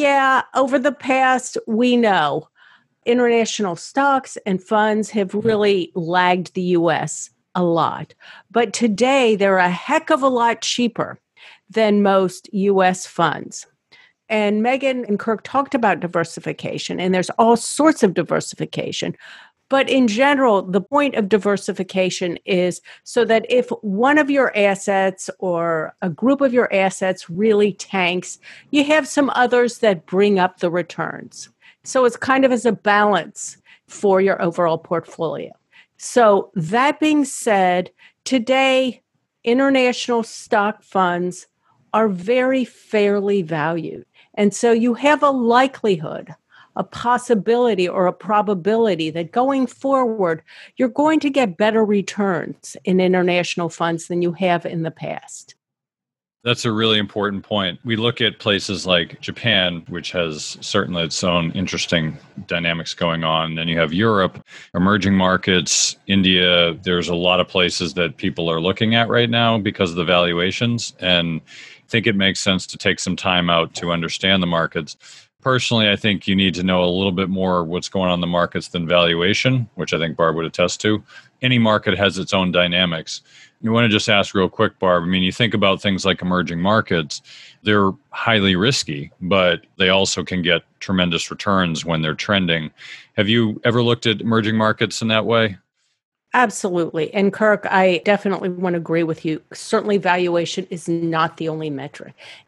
over the past, we know international stocks and funds have really lagged the US a lot. But today, they're a heck of a lot cheaper than most US funds. And Megan and Kirk talked about diversification, and there's all sorts of diversification. But in general, the point of diversification is so that if one of your assets or a group of your assets really tanks, you have some others that bring up the returns. So it's kind of as a balance for your overall portfolio. So that being said, today, international stock funds are very fairly valued. And so you have a likelihood, a possibility, or a probability that going forward, you're going to get better returns in international funds than you have in the past. That's a really important point. We look at places like Japan, which has certainly its own interesting dynamics going on. Then you have Europe, emerging markets, India. There's a lot of places that people are looking at right now because of the valuations. And I think it makes sense to take some time out to understand the markets. Personally, I think you need to know a little bit more what's going on in the markets than valuation, which I think Barb would attest to. Any market has its own dynamics. You want to just ask real quick, Barb, I mean, you think about things like emerging markets, they're highly risky, but they also can get tremendous returns when they're trending. Have you ever looked at emerging markets in that way? Absolutely. And Kirk, I definitely want to agree with you. Certainly valuation is not the only metric.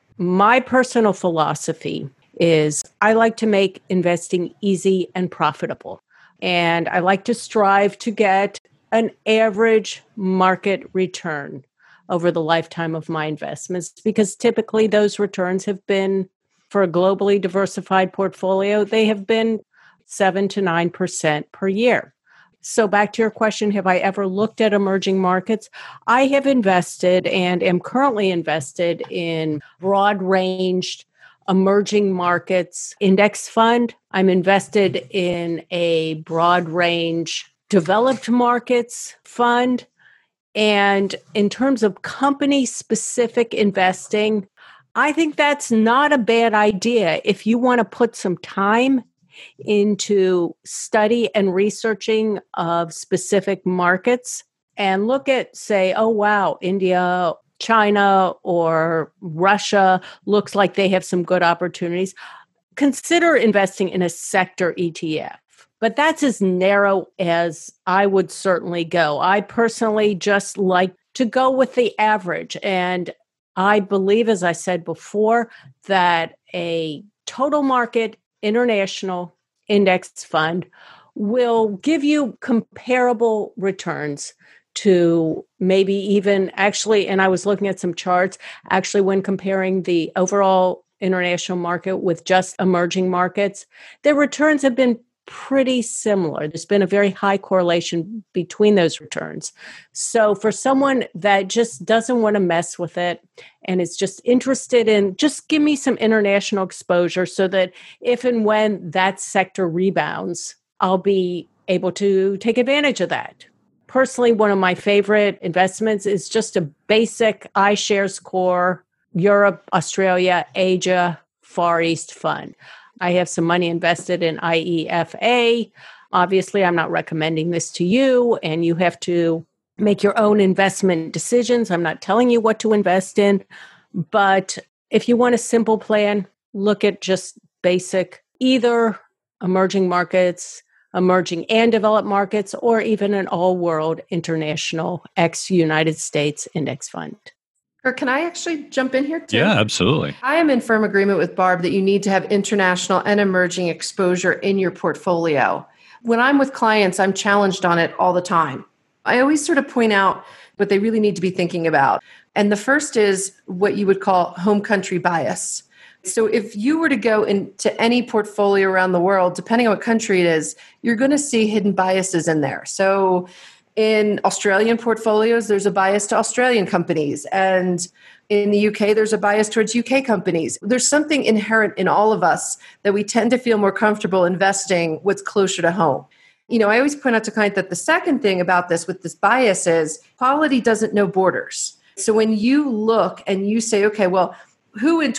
My personal philosophy is I like to make investing easy and profitable. And I like to strive to get an average market return over the lifetime of my investments, because typically those returns have been, for a globally diversified portfolio, they have been 7 to 9% per year. So back to your question, have I ever looked at emerging markets? I have invested and am currently invested in broad-ranged emerging markets index fund. I'm invested in a broad range developed markets fund. And in terms of company specific investing, I think that's not a bad idea. If you want to put some time into study and researching of specific markets and look at, say, oh, wow, India, China, or Russia looks like they have some good opportunities, consider investing in a sector ETF. But that's as narrow as I would certainly go. I personally just like to go with the average. And I believe, as I said before, that a total market international index fund will give you comparable returns to maybe even actually, and I was looking at some charts, actually when comparing the overall international market with just emerging markets, their returns have been pretty similar. There's been a very high correlation between those returns. So for someone that just doesn't want to mess with it and is just interested in just give me some international exposure so that if and when that sector rebounds, I'll be able to take advantage of that. Personally, one of my favorite investments is just a basic iShares Core Europe, Australia, Asia, Far East fund. I have some money invested in IEFA. Obviously, I'm not recommending this to you, and you have to make your own investment decisions. I'm not telling you what to invest in, but if you want a simple plan, look at just basic, either emerging markets, emerging and developed markets, or even an all-world international ex-United States index fund. Or can I actually jump in here too? Yeah, absolutely. I am in firm agreement with Barb that you need to have international and emerging exposure in your portfolio. When I'm with clients, I'm challenged on it all the time. I always sort of point out what they really need to be thinking about. And the first is what you would call home country bias. So if you were to go into any portfolio around the world, depending on what country it is, you're going to see hidden biases in there. So in Australian portfolios, there's a bias to Australian companies. And in the UK, there's a bias towards UK companies. There's something inherent in all of us that we tend to feel more comfortable investing what's closer to home. You know, I always point out to clients that the second thing about this with this bias is quality doesn't know borders. So when you look and you say, okay, well, who in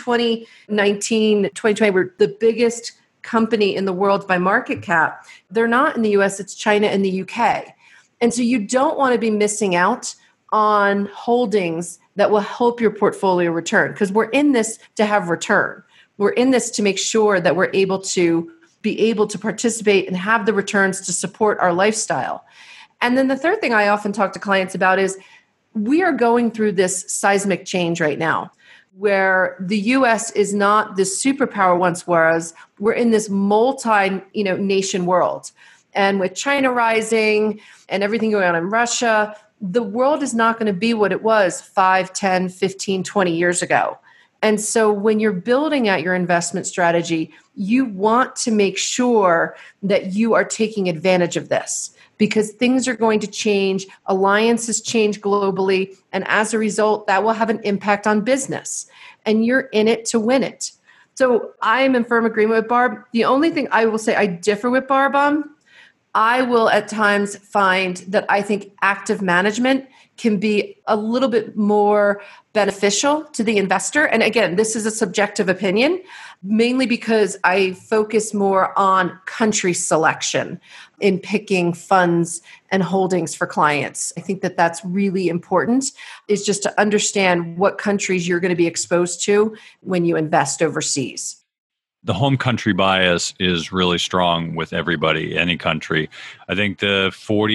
2019, 2020 were the biggest company in the world by market cap? They're not in the US, it's China and the UK. And so you don't want to be missing out on holdings that will help your portfolio return, because we're in this to have return. We're in this to make sure that we're able to be able to participate and have the returns to support our lifestyle. And then the third thing I often talk to clients about is we are going through this seismic change right now, where the US is not the superpower once was. We're in this nation world. And with China rising and everything going on in Russia, the world is not going to be what it was 5, 10, 15, 20 years ago. And so when you're building out your investment strategy, you want to make sure that you are taking advantage of this, because things are going to change, alliances change globally, and as a result, that will have an impact on business. And you're in it to win it. So I am in firm agreement with Barb. The only thing I will say I differ with Barb on, I will at times find that I think active management can be a little bit more beneficial to the investor. And again, this is a subjective opinion, mainly because I focus more on country selection in picking funds and holdings for clients. I think that that's really important, is just to understand what countries you're going to be exposed to when you invest overseas. The home country bias is really strong with everybody, any country. I think I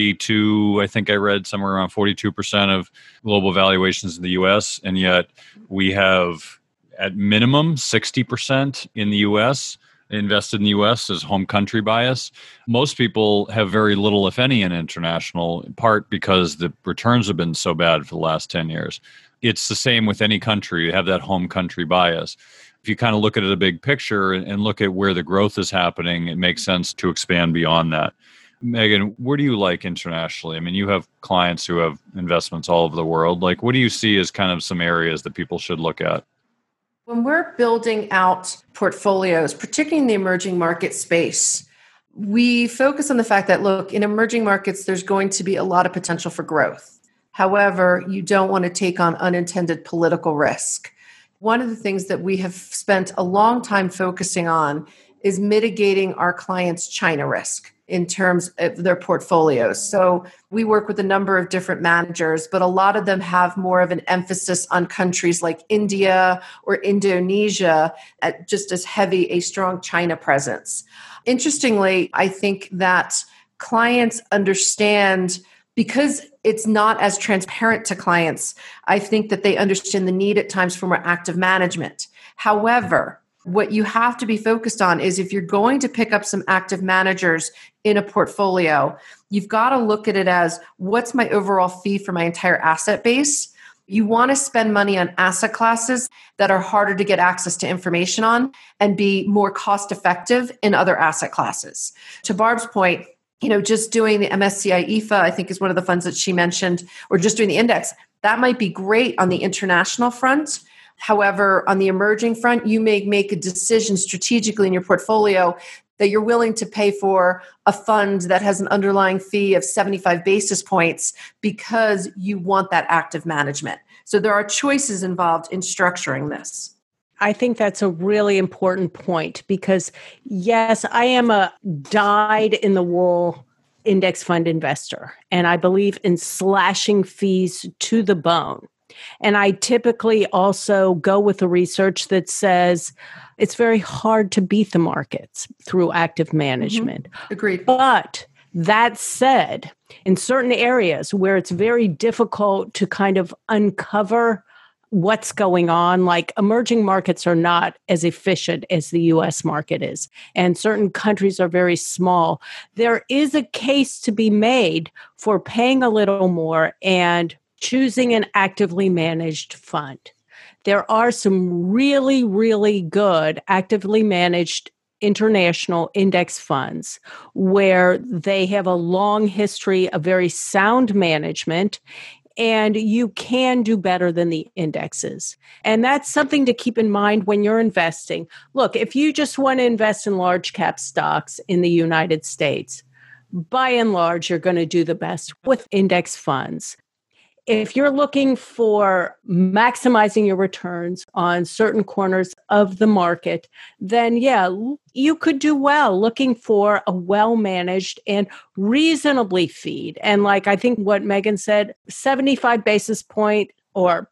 read somewhere around 42% of global valuations in the US, and yet we have at minimum 60% in the US invested in the US as home country bias. Most people have very little, if any, in international, in part because the returns have been so bad for the last 10 years. It's the same with any country. You have that home country bias. If you kind of look at it a big picture and look at where the growth is happening, it makes sense to expand beyond that. Megan, where do you like internationally? I mean, you have clients who have investments all over the world. Like, what do you see as kind of some areas that people should look at? When we're building out portfolios, particularly in the emerging market space, we focus on the fact that, look, in emerging markets, there's going to be a lot of potential for growth. However, you don't want to take on unintended political risk. One of the things that we have spent a long time focusing on is mitigating our clients' China risk in terms of their portfolios. So we work with a number of different managers, but a lot of them have more of an emphasis on countries like India or Indonesia at just as heavy a strong China presence. Interestingly, I think that clients understand, because it's not as transparent to clients, I think that they understand the need at times for more active management. However, what you have to be focused on is, if you're going to pick up some active managers in a portfolio, you've got to look at it as, what's my overall fee for my entire asset base? You want to spend money on asset classes that are harder to get access to information on and be more cost effective in other asset classes. To Barb's point, just doing the MSCI EFA, I think, is one of the funds that she mentioned, or just doing the index, that might be great on the international front. However, on the emerging front, you may make a decision strategically in your portfolio that you're willing to pay for a fund that has an underlying fee of 75 basis points because you want that active management. So there are choices involved in structuring this. I think that's a really important point, because yes, I am a dyed-in-the-wool index fund investor, and I believe in slashing fees to the bone. And I typically also go with the research that says it's very hard to beat the markets through active management. Mm-hmm. Agreed. But that said, in certain areas where it's very difficult to kind of uncover what's going on, like emerging markets are not as efficient as the US market is, and certain countries are very small, there is a case to be made for paying a little more and choosing an actively managed fund. There are some really, really good actively managed international index funds where they have a long history of very sound management, and you can do better than the indexes. And that's something to keep in mind when you're investing. Look, if you just want to invest in large cap stocks in the United States, by and large, you're going to do the best with index funds. If you're looking for maximizing your returns on certain corners of the market, then you could do well looking for a well-managed and reasonably feed. And like I think what Megan said, 75 basis point or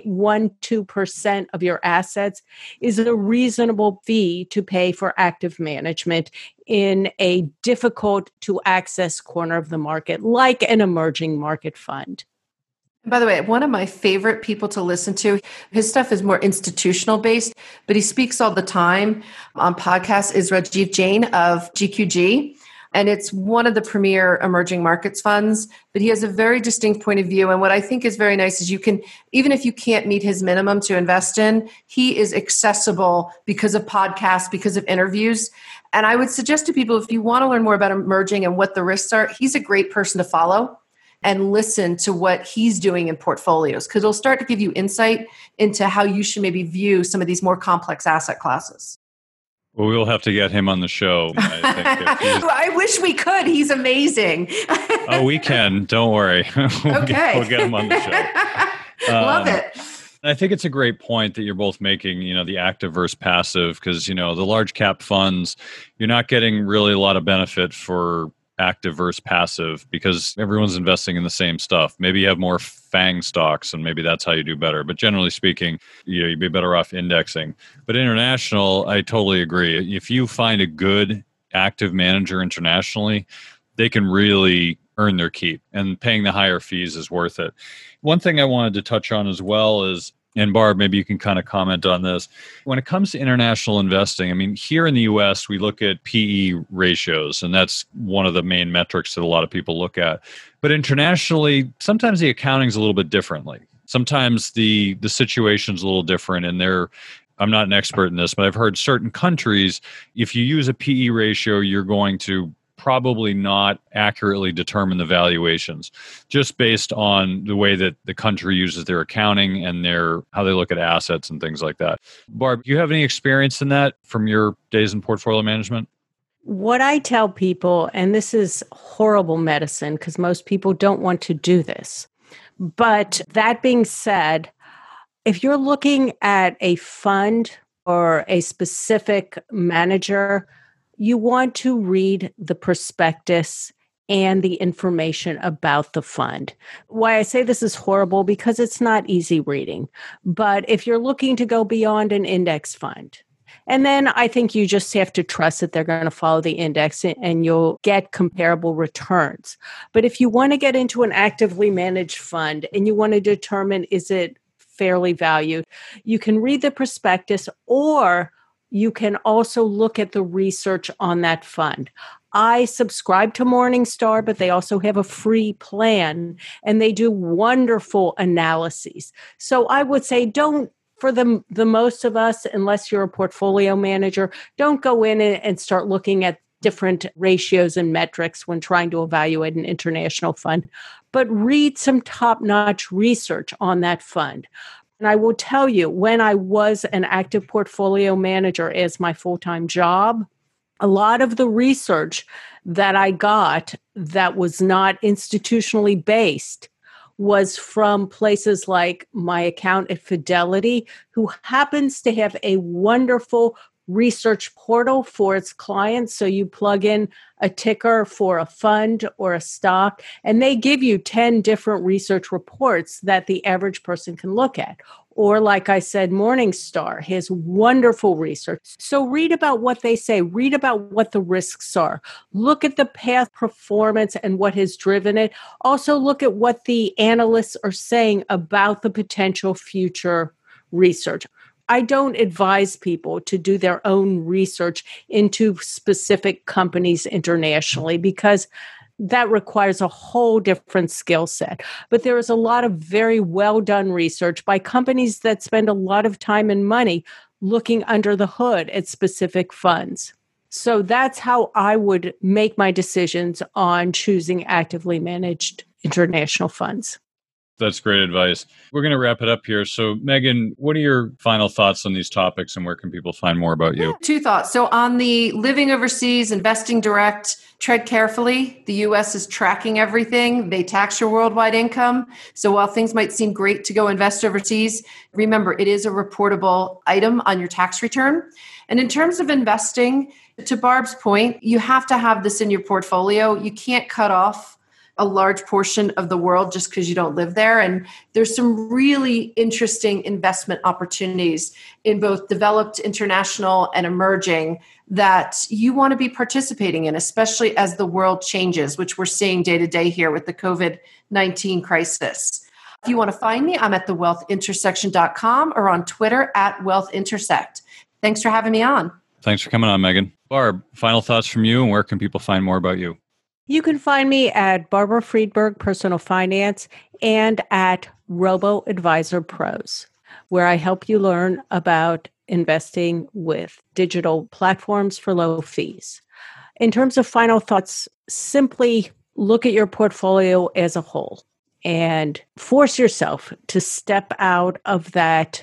0.12% of your assets is a reasonable fee to pay for active management in a difficult to access corner of the market, like an emerging market fund. By the way, one of my favorite people to listen to, his stuff is more institutional based, but he speaks all the time on podcasts, is Rajiv Jain of GQG. And it's one of the premier emerging markets funds, but he has a very distinct point of view. And what I think is very nice is you can, even if you can't meet his minimum to invest in, he is accessible because of podcasts, because of interviews. And I would suggest to people, if you want to learn more about emerging and what the risks are, he's a great person to follow and listen to what he's doing in portfolios, because it'll start to give you insight into how you should maybe view some of these more complex asset classes. Well, we'll have to get him on the show. I think I wish we could. He's amazing. Oh, we can. Don't worry. We'll get him on the show. Love it. I think it's a great point that you're both making, the active versus passive, because, the large cap funds, you're not getting really a lot of benefit for active versus passive because everyone's investing in the same stuff. Maybe you have more FANG stocks and maybe that's how you do better. But generally speaking, you'd be better off indexing. But international, I totally agree. If you find a good active manager internationally, they can really earn their keep, and paying the higher fees is worth it. One thing I wanted to touch on as well is, and Barb, maybe you can kind of comment on this. When it comes to international investing, I mean, here in the US, we look at PE ratios, and that's one of the main metrics that a lot of people look at. But internationally, sometimes the accounting's a little bit differently. Sometimes the situation's a little different, and I'm not an expert in this, but I've heard certain countries, if you use a PE ratio, you're going to probably not accurately determine the valuations just based on the way that the country uses their accounting and how they look at assets and things like that. Barb, do you have any experience in that from your days in portfolio management? What I tell people, and this is horrible medicine because most people don't want to do this, but that being said, if you're looking at a fund or a specific manager, you want to read the prospectus and the information about the fund. Why I say this is horrible, because it's not easy reading. But if you're looking to go beyond an index fund, and then I think you just have to trust that they're going to follow the index and you'll get comparable returns. But if you want to get into an actively managed fund and you want to determine, is it fairly valued, you can read the prospectus, or you can also look at the research on that fund. I subscribe to Morningstar, but they also have a free plan and they do wonderful analyses. So I would say for the most of us, unless you're a portfolio manager, don't go in and start looking at different ratios and metrics when trying to evaluate an international fund, but read some top-notch research on that fund. And I will tell you, when I was an active portfolio manager as my full-time job, a lot of the research that I got that was not institutionally based was from places like my account at Fidelity, who happens to have a wonderful research portal for its clients. So you plug in a ticker for a fund or a stock, and they give you 10 different research reports that the average person can look at. Or like I said, Morningstar has wonderful research. So read about what they say, read about what the risks are, look at the past performance and what has driven it. Also look at what the analysts are saying about the potential future research. I don't advise people to do their own research into specific companies internationally because that requires a whole different skill set. But there is a lot of very well done research by companies that spend a lot of time and money looking under the hood at specific funds. So that's how I would make my decisions on choosing actively managed international funds. That's great advice. We're going to wrap it up here. So, Megan, what are your final thoughts on these topics and where can people find more about you? Two thoughts. So on the living overseas, investing direct, tread carefully. The U.S. is tracking everything. They tax your worldwide income. So while things might seem great to go invest overseas, remember, it is a reportable item on your tax return. And in terms of investing, to Barb's point, you have to have this in your portfolio. You can't cut off a large portion of the world just because you don't live there. And there's some really interesting investment opportunities in both developed, international, and emerging that you want to be participating in, especially as the world changes, which we're seeing day to day here with the COVID-19 crisis. If you want to find me, I'm at thewealthintersection.com or on Twitter at wealthintersect. Thanks for having me on. Thanks for coming on, Megan. Barb, final thoughts from you, and where can people find more about you? You can find me at Barbara Friedberg Personal Finance and at Robo Advisor Pros, where I help you learn about investing with digital platforms for low fees. In terms of final thoughts, simply look at your portfolio as a whole and force yourself to step out of that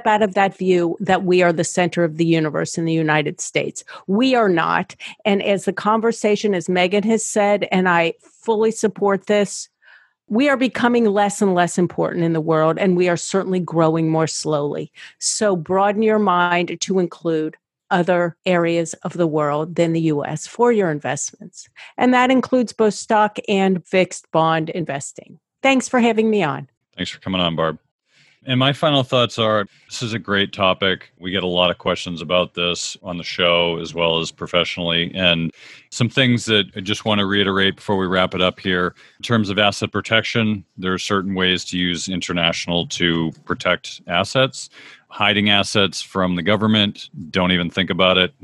view that we are the center of the universe in the United States. We are not. And as the conversation, as Megan has said, and I fully support this, we are becoming less and less important in the world, and we are certainly growing more slowly. So broaden your mind to include other areas of the world than the U.S. for your investments. And that includes both stock and fixed bond investing. Thanks for having me on. Thanks for coming on, Barb. And my final thoughts are, this is a great topic. We get a lot of questions about this on the show as well as professionally. And some things that I just want to reiterate before we wrap it up here. In terms of asset protection, there are certain ways to use international to protect assets. Hiding assets from the government, don't even think about it.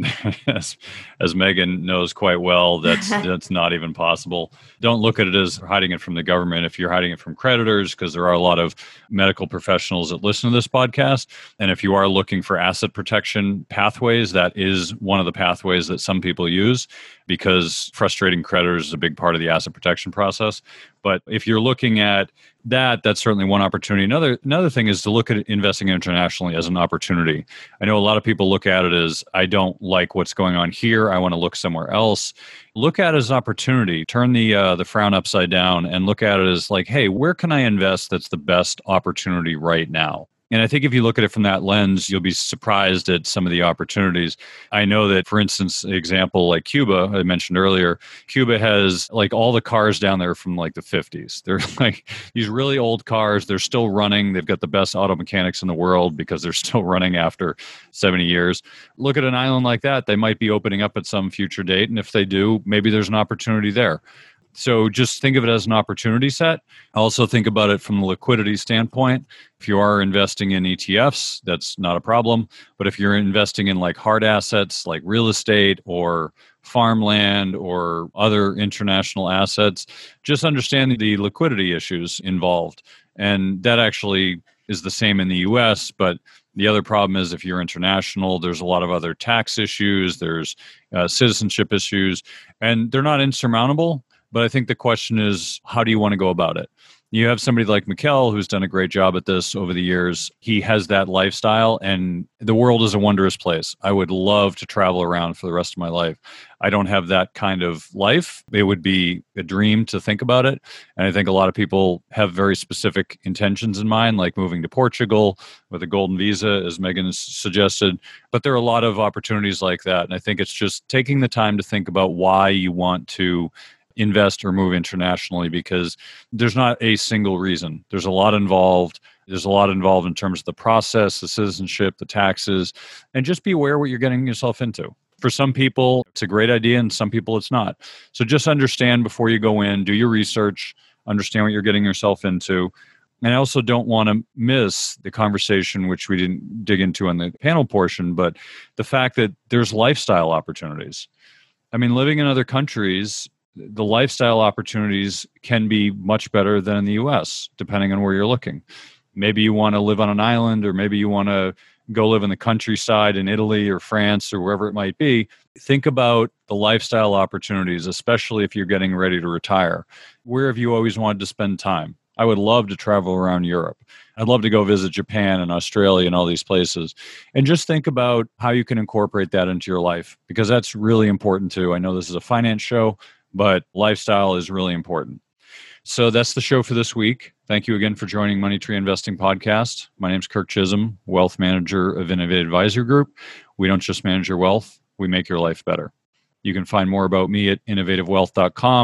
As Megan knows quite well, that's not even possible. Don't look at it as hiding it from the government. If you're hiding it from creditors, because there are a lot of medical professionals that listen to this podcast, and if you are looking for asset protection pathways, that is one of the pathways that some people use, because frustrating creditors is a big part of the asset protection process. But if you're looking at that, that's certainly one opportunity. Another thing is to look at investing internationally as an opportunity. I know a lot of people look at it as, I don't like what's going on here, I want to look somewhere else. Look at it as an opportunity. Turn the frown upside down and look at it as like, hey, where can I invest that's the best opportunity right now? And I think if you look at it from that lens, you'll be surprised at some of the opportunities. I know that, for instance, an example like Cuba, I mentioned earlier, Cuba has like all the cars down there from like the 50s. They're like these really old cars. They're still running. They've got the best auto mechanics in the world because they're still running after 70 years. Look at an island like that. They might be opening up at some future date. And if they do, maybe there's an opportunity there. So just think of it as an opportunity set. Also think about it from the liquidity standpoint. If you are investing in ETFs, that's not a problem. But if you're investing in like hard assets like real estate or farmland or other international assets, just understand the liquidity issues involved. And that actually is the same in the US, but the other problem is if you're international, there's a lot of other tax issues, there's citizenship issues, and they're not insurmountable. But I think the question is, how do you want to go about it? You have somebody like Mikkel who's done a great job at this over the years. He has that lifestyle, and the world is a wondrous place. I would love to travel around for the rest of my life. I don't have that kind of life. It would be a dream to think about it. And I think a lot of people have very specific intentions in mind, like moving to Portugal with a golden visa, as Megan suggested. But there are a lot of opportunities like that. And I think it's just taking the time to think about why you want to invest or move internationally, because there's not a single reason. There's a lot involved. There's a lot involved in terms of the process, the citizenship, the taxes, and just be aware what you're getting yourself into. For some people, it's a great idea, and some people it's not. So just understand before you go in, do your research, understand what you're getting yourself into. And I also don't want to miss the conversation, which we didn't dig into on the panel portion, but the fact that there's lifestyle opportunities. I mean, living in other countries, the lifestyle opportunities can be much better than in the US, depending on where you're looking. Maybe you want to live on an island, or maybe you want to go live in the countryside in Italy or France or wherever it might be. Think about the lifestyle opportunities, especially if you're getting ready to retire. Where have you always wanted to spend time? I would love to travel around Europe. I'd love to go visit Japan and Australia and all these places. And just think about how you can incorporate that into your life, because that's really important too. I know this is a finance show, but lifestyle is really important. So that's the show for this week. Thank you again for joining Money Tree Investing Podcast. My name is Kirk Chisholm, Wealth Manager of Innovative Advisor Group. We don't just manage your wealth, we make your life better. You can find more about me at innovativewealth.com,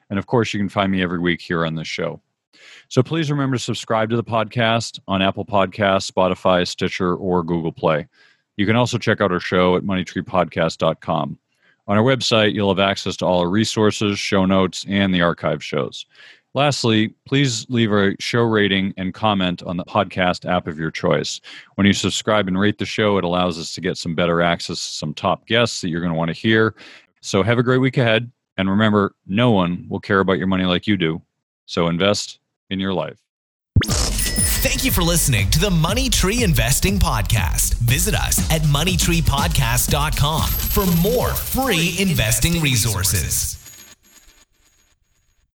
And of course, you can find me every week here on this show. So please remember to subscribe to the podcast on Apple Podcasts, Spotify, Stitcher, or Google Play. You can also check out our show at moneytreepodcast.com. On our website, you'll have access to all our resources, show notes, and the archive shows. Lastly, please leave a show rating and comment on the podcast app of your choice. When you subscribe and rate the show, it allows us to get some better access to some top guests that you're going to want to hear. So have a great week ahead. And remember, no one will care about your money like you do. So invest in your life. Thank you for listening to the Money Tree Investing Podcast. Visit us at moneytreepodcast.com for more free investing resources.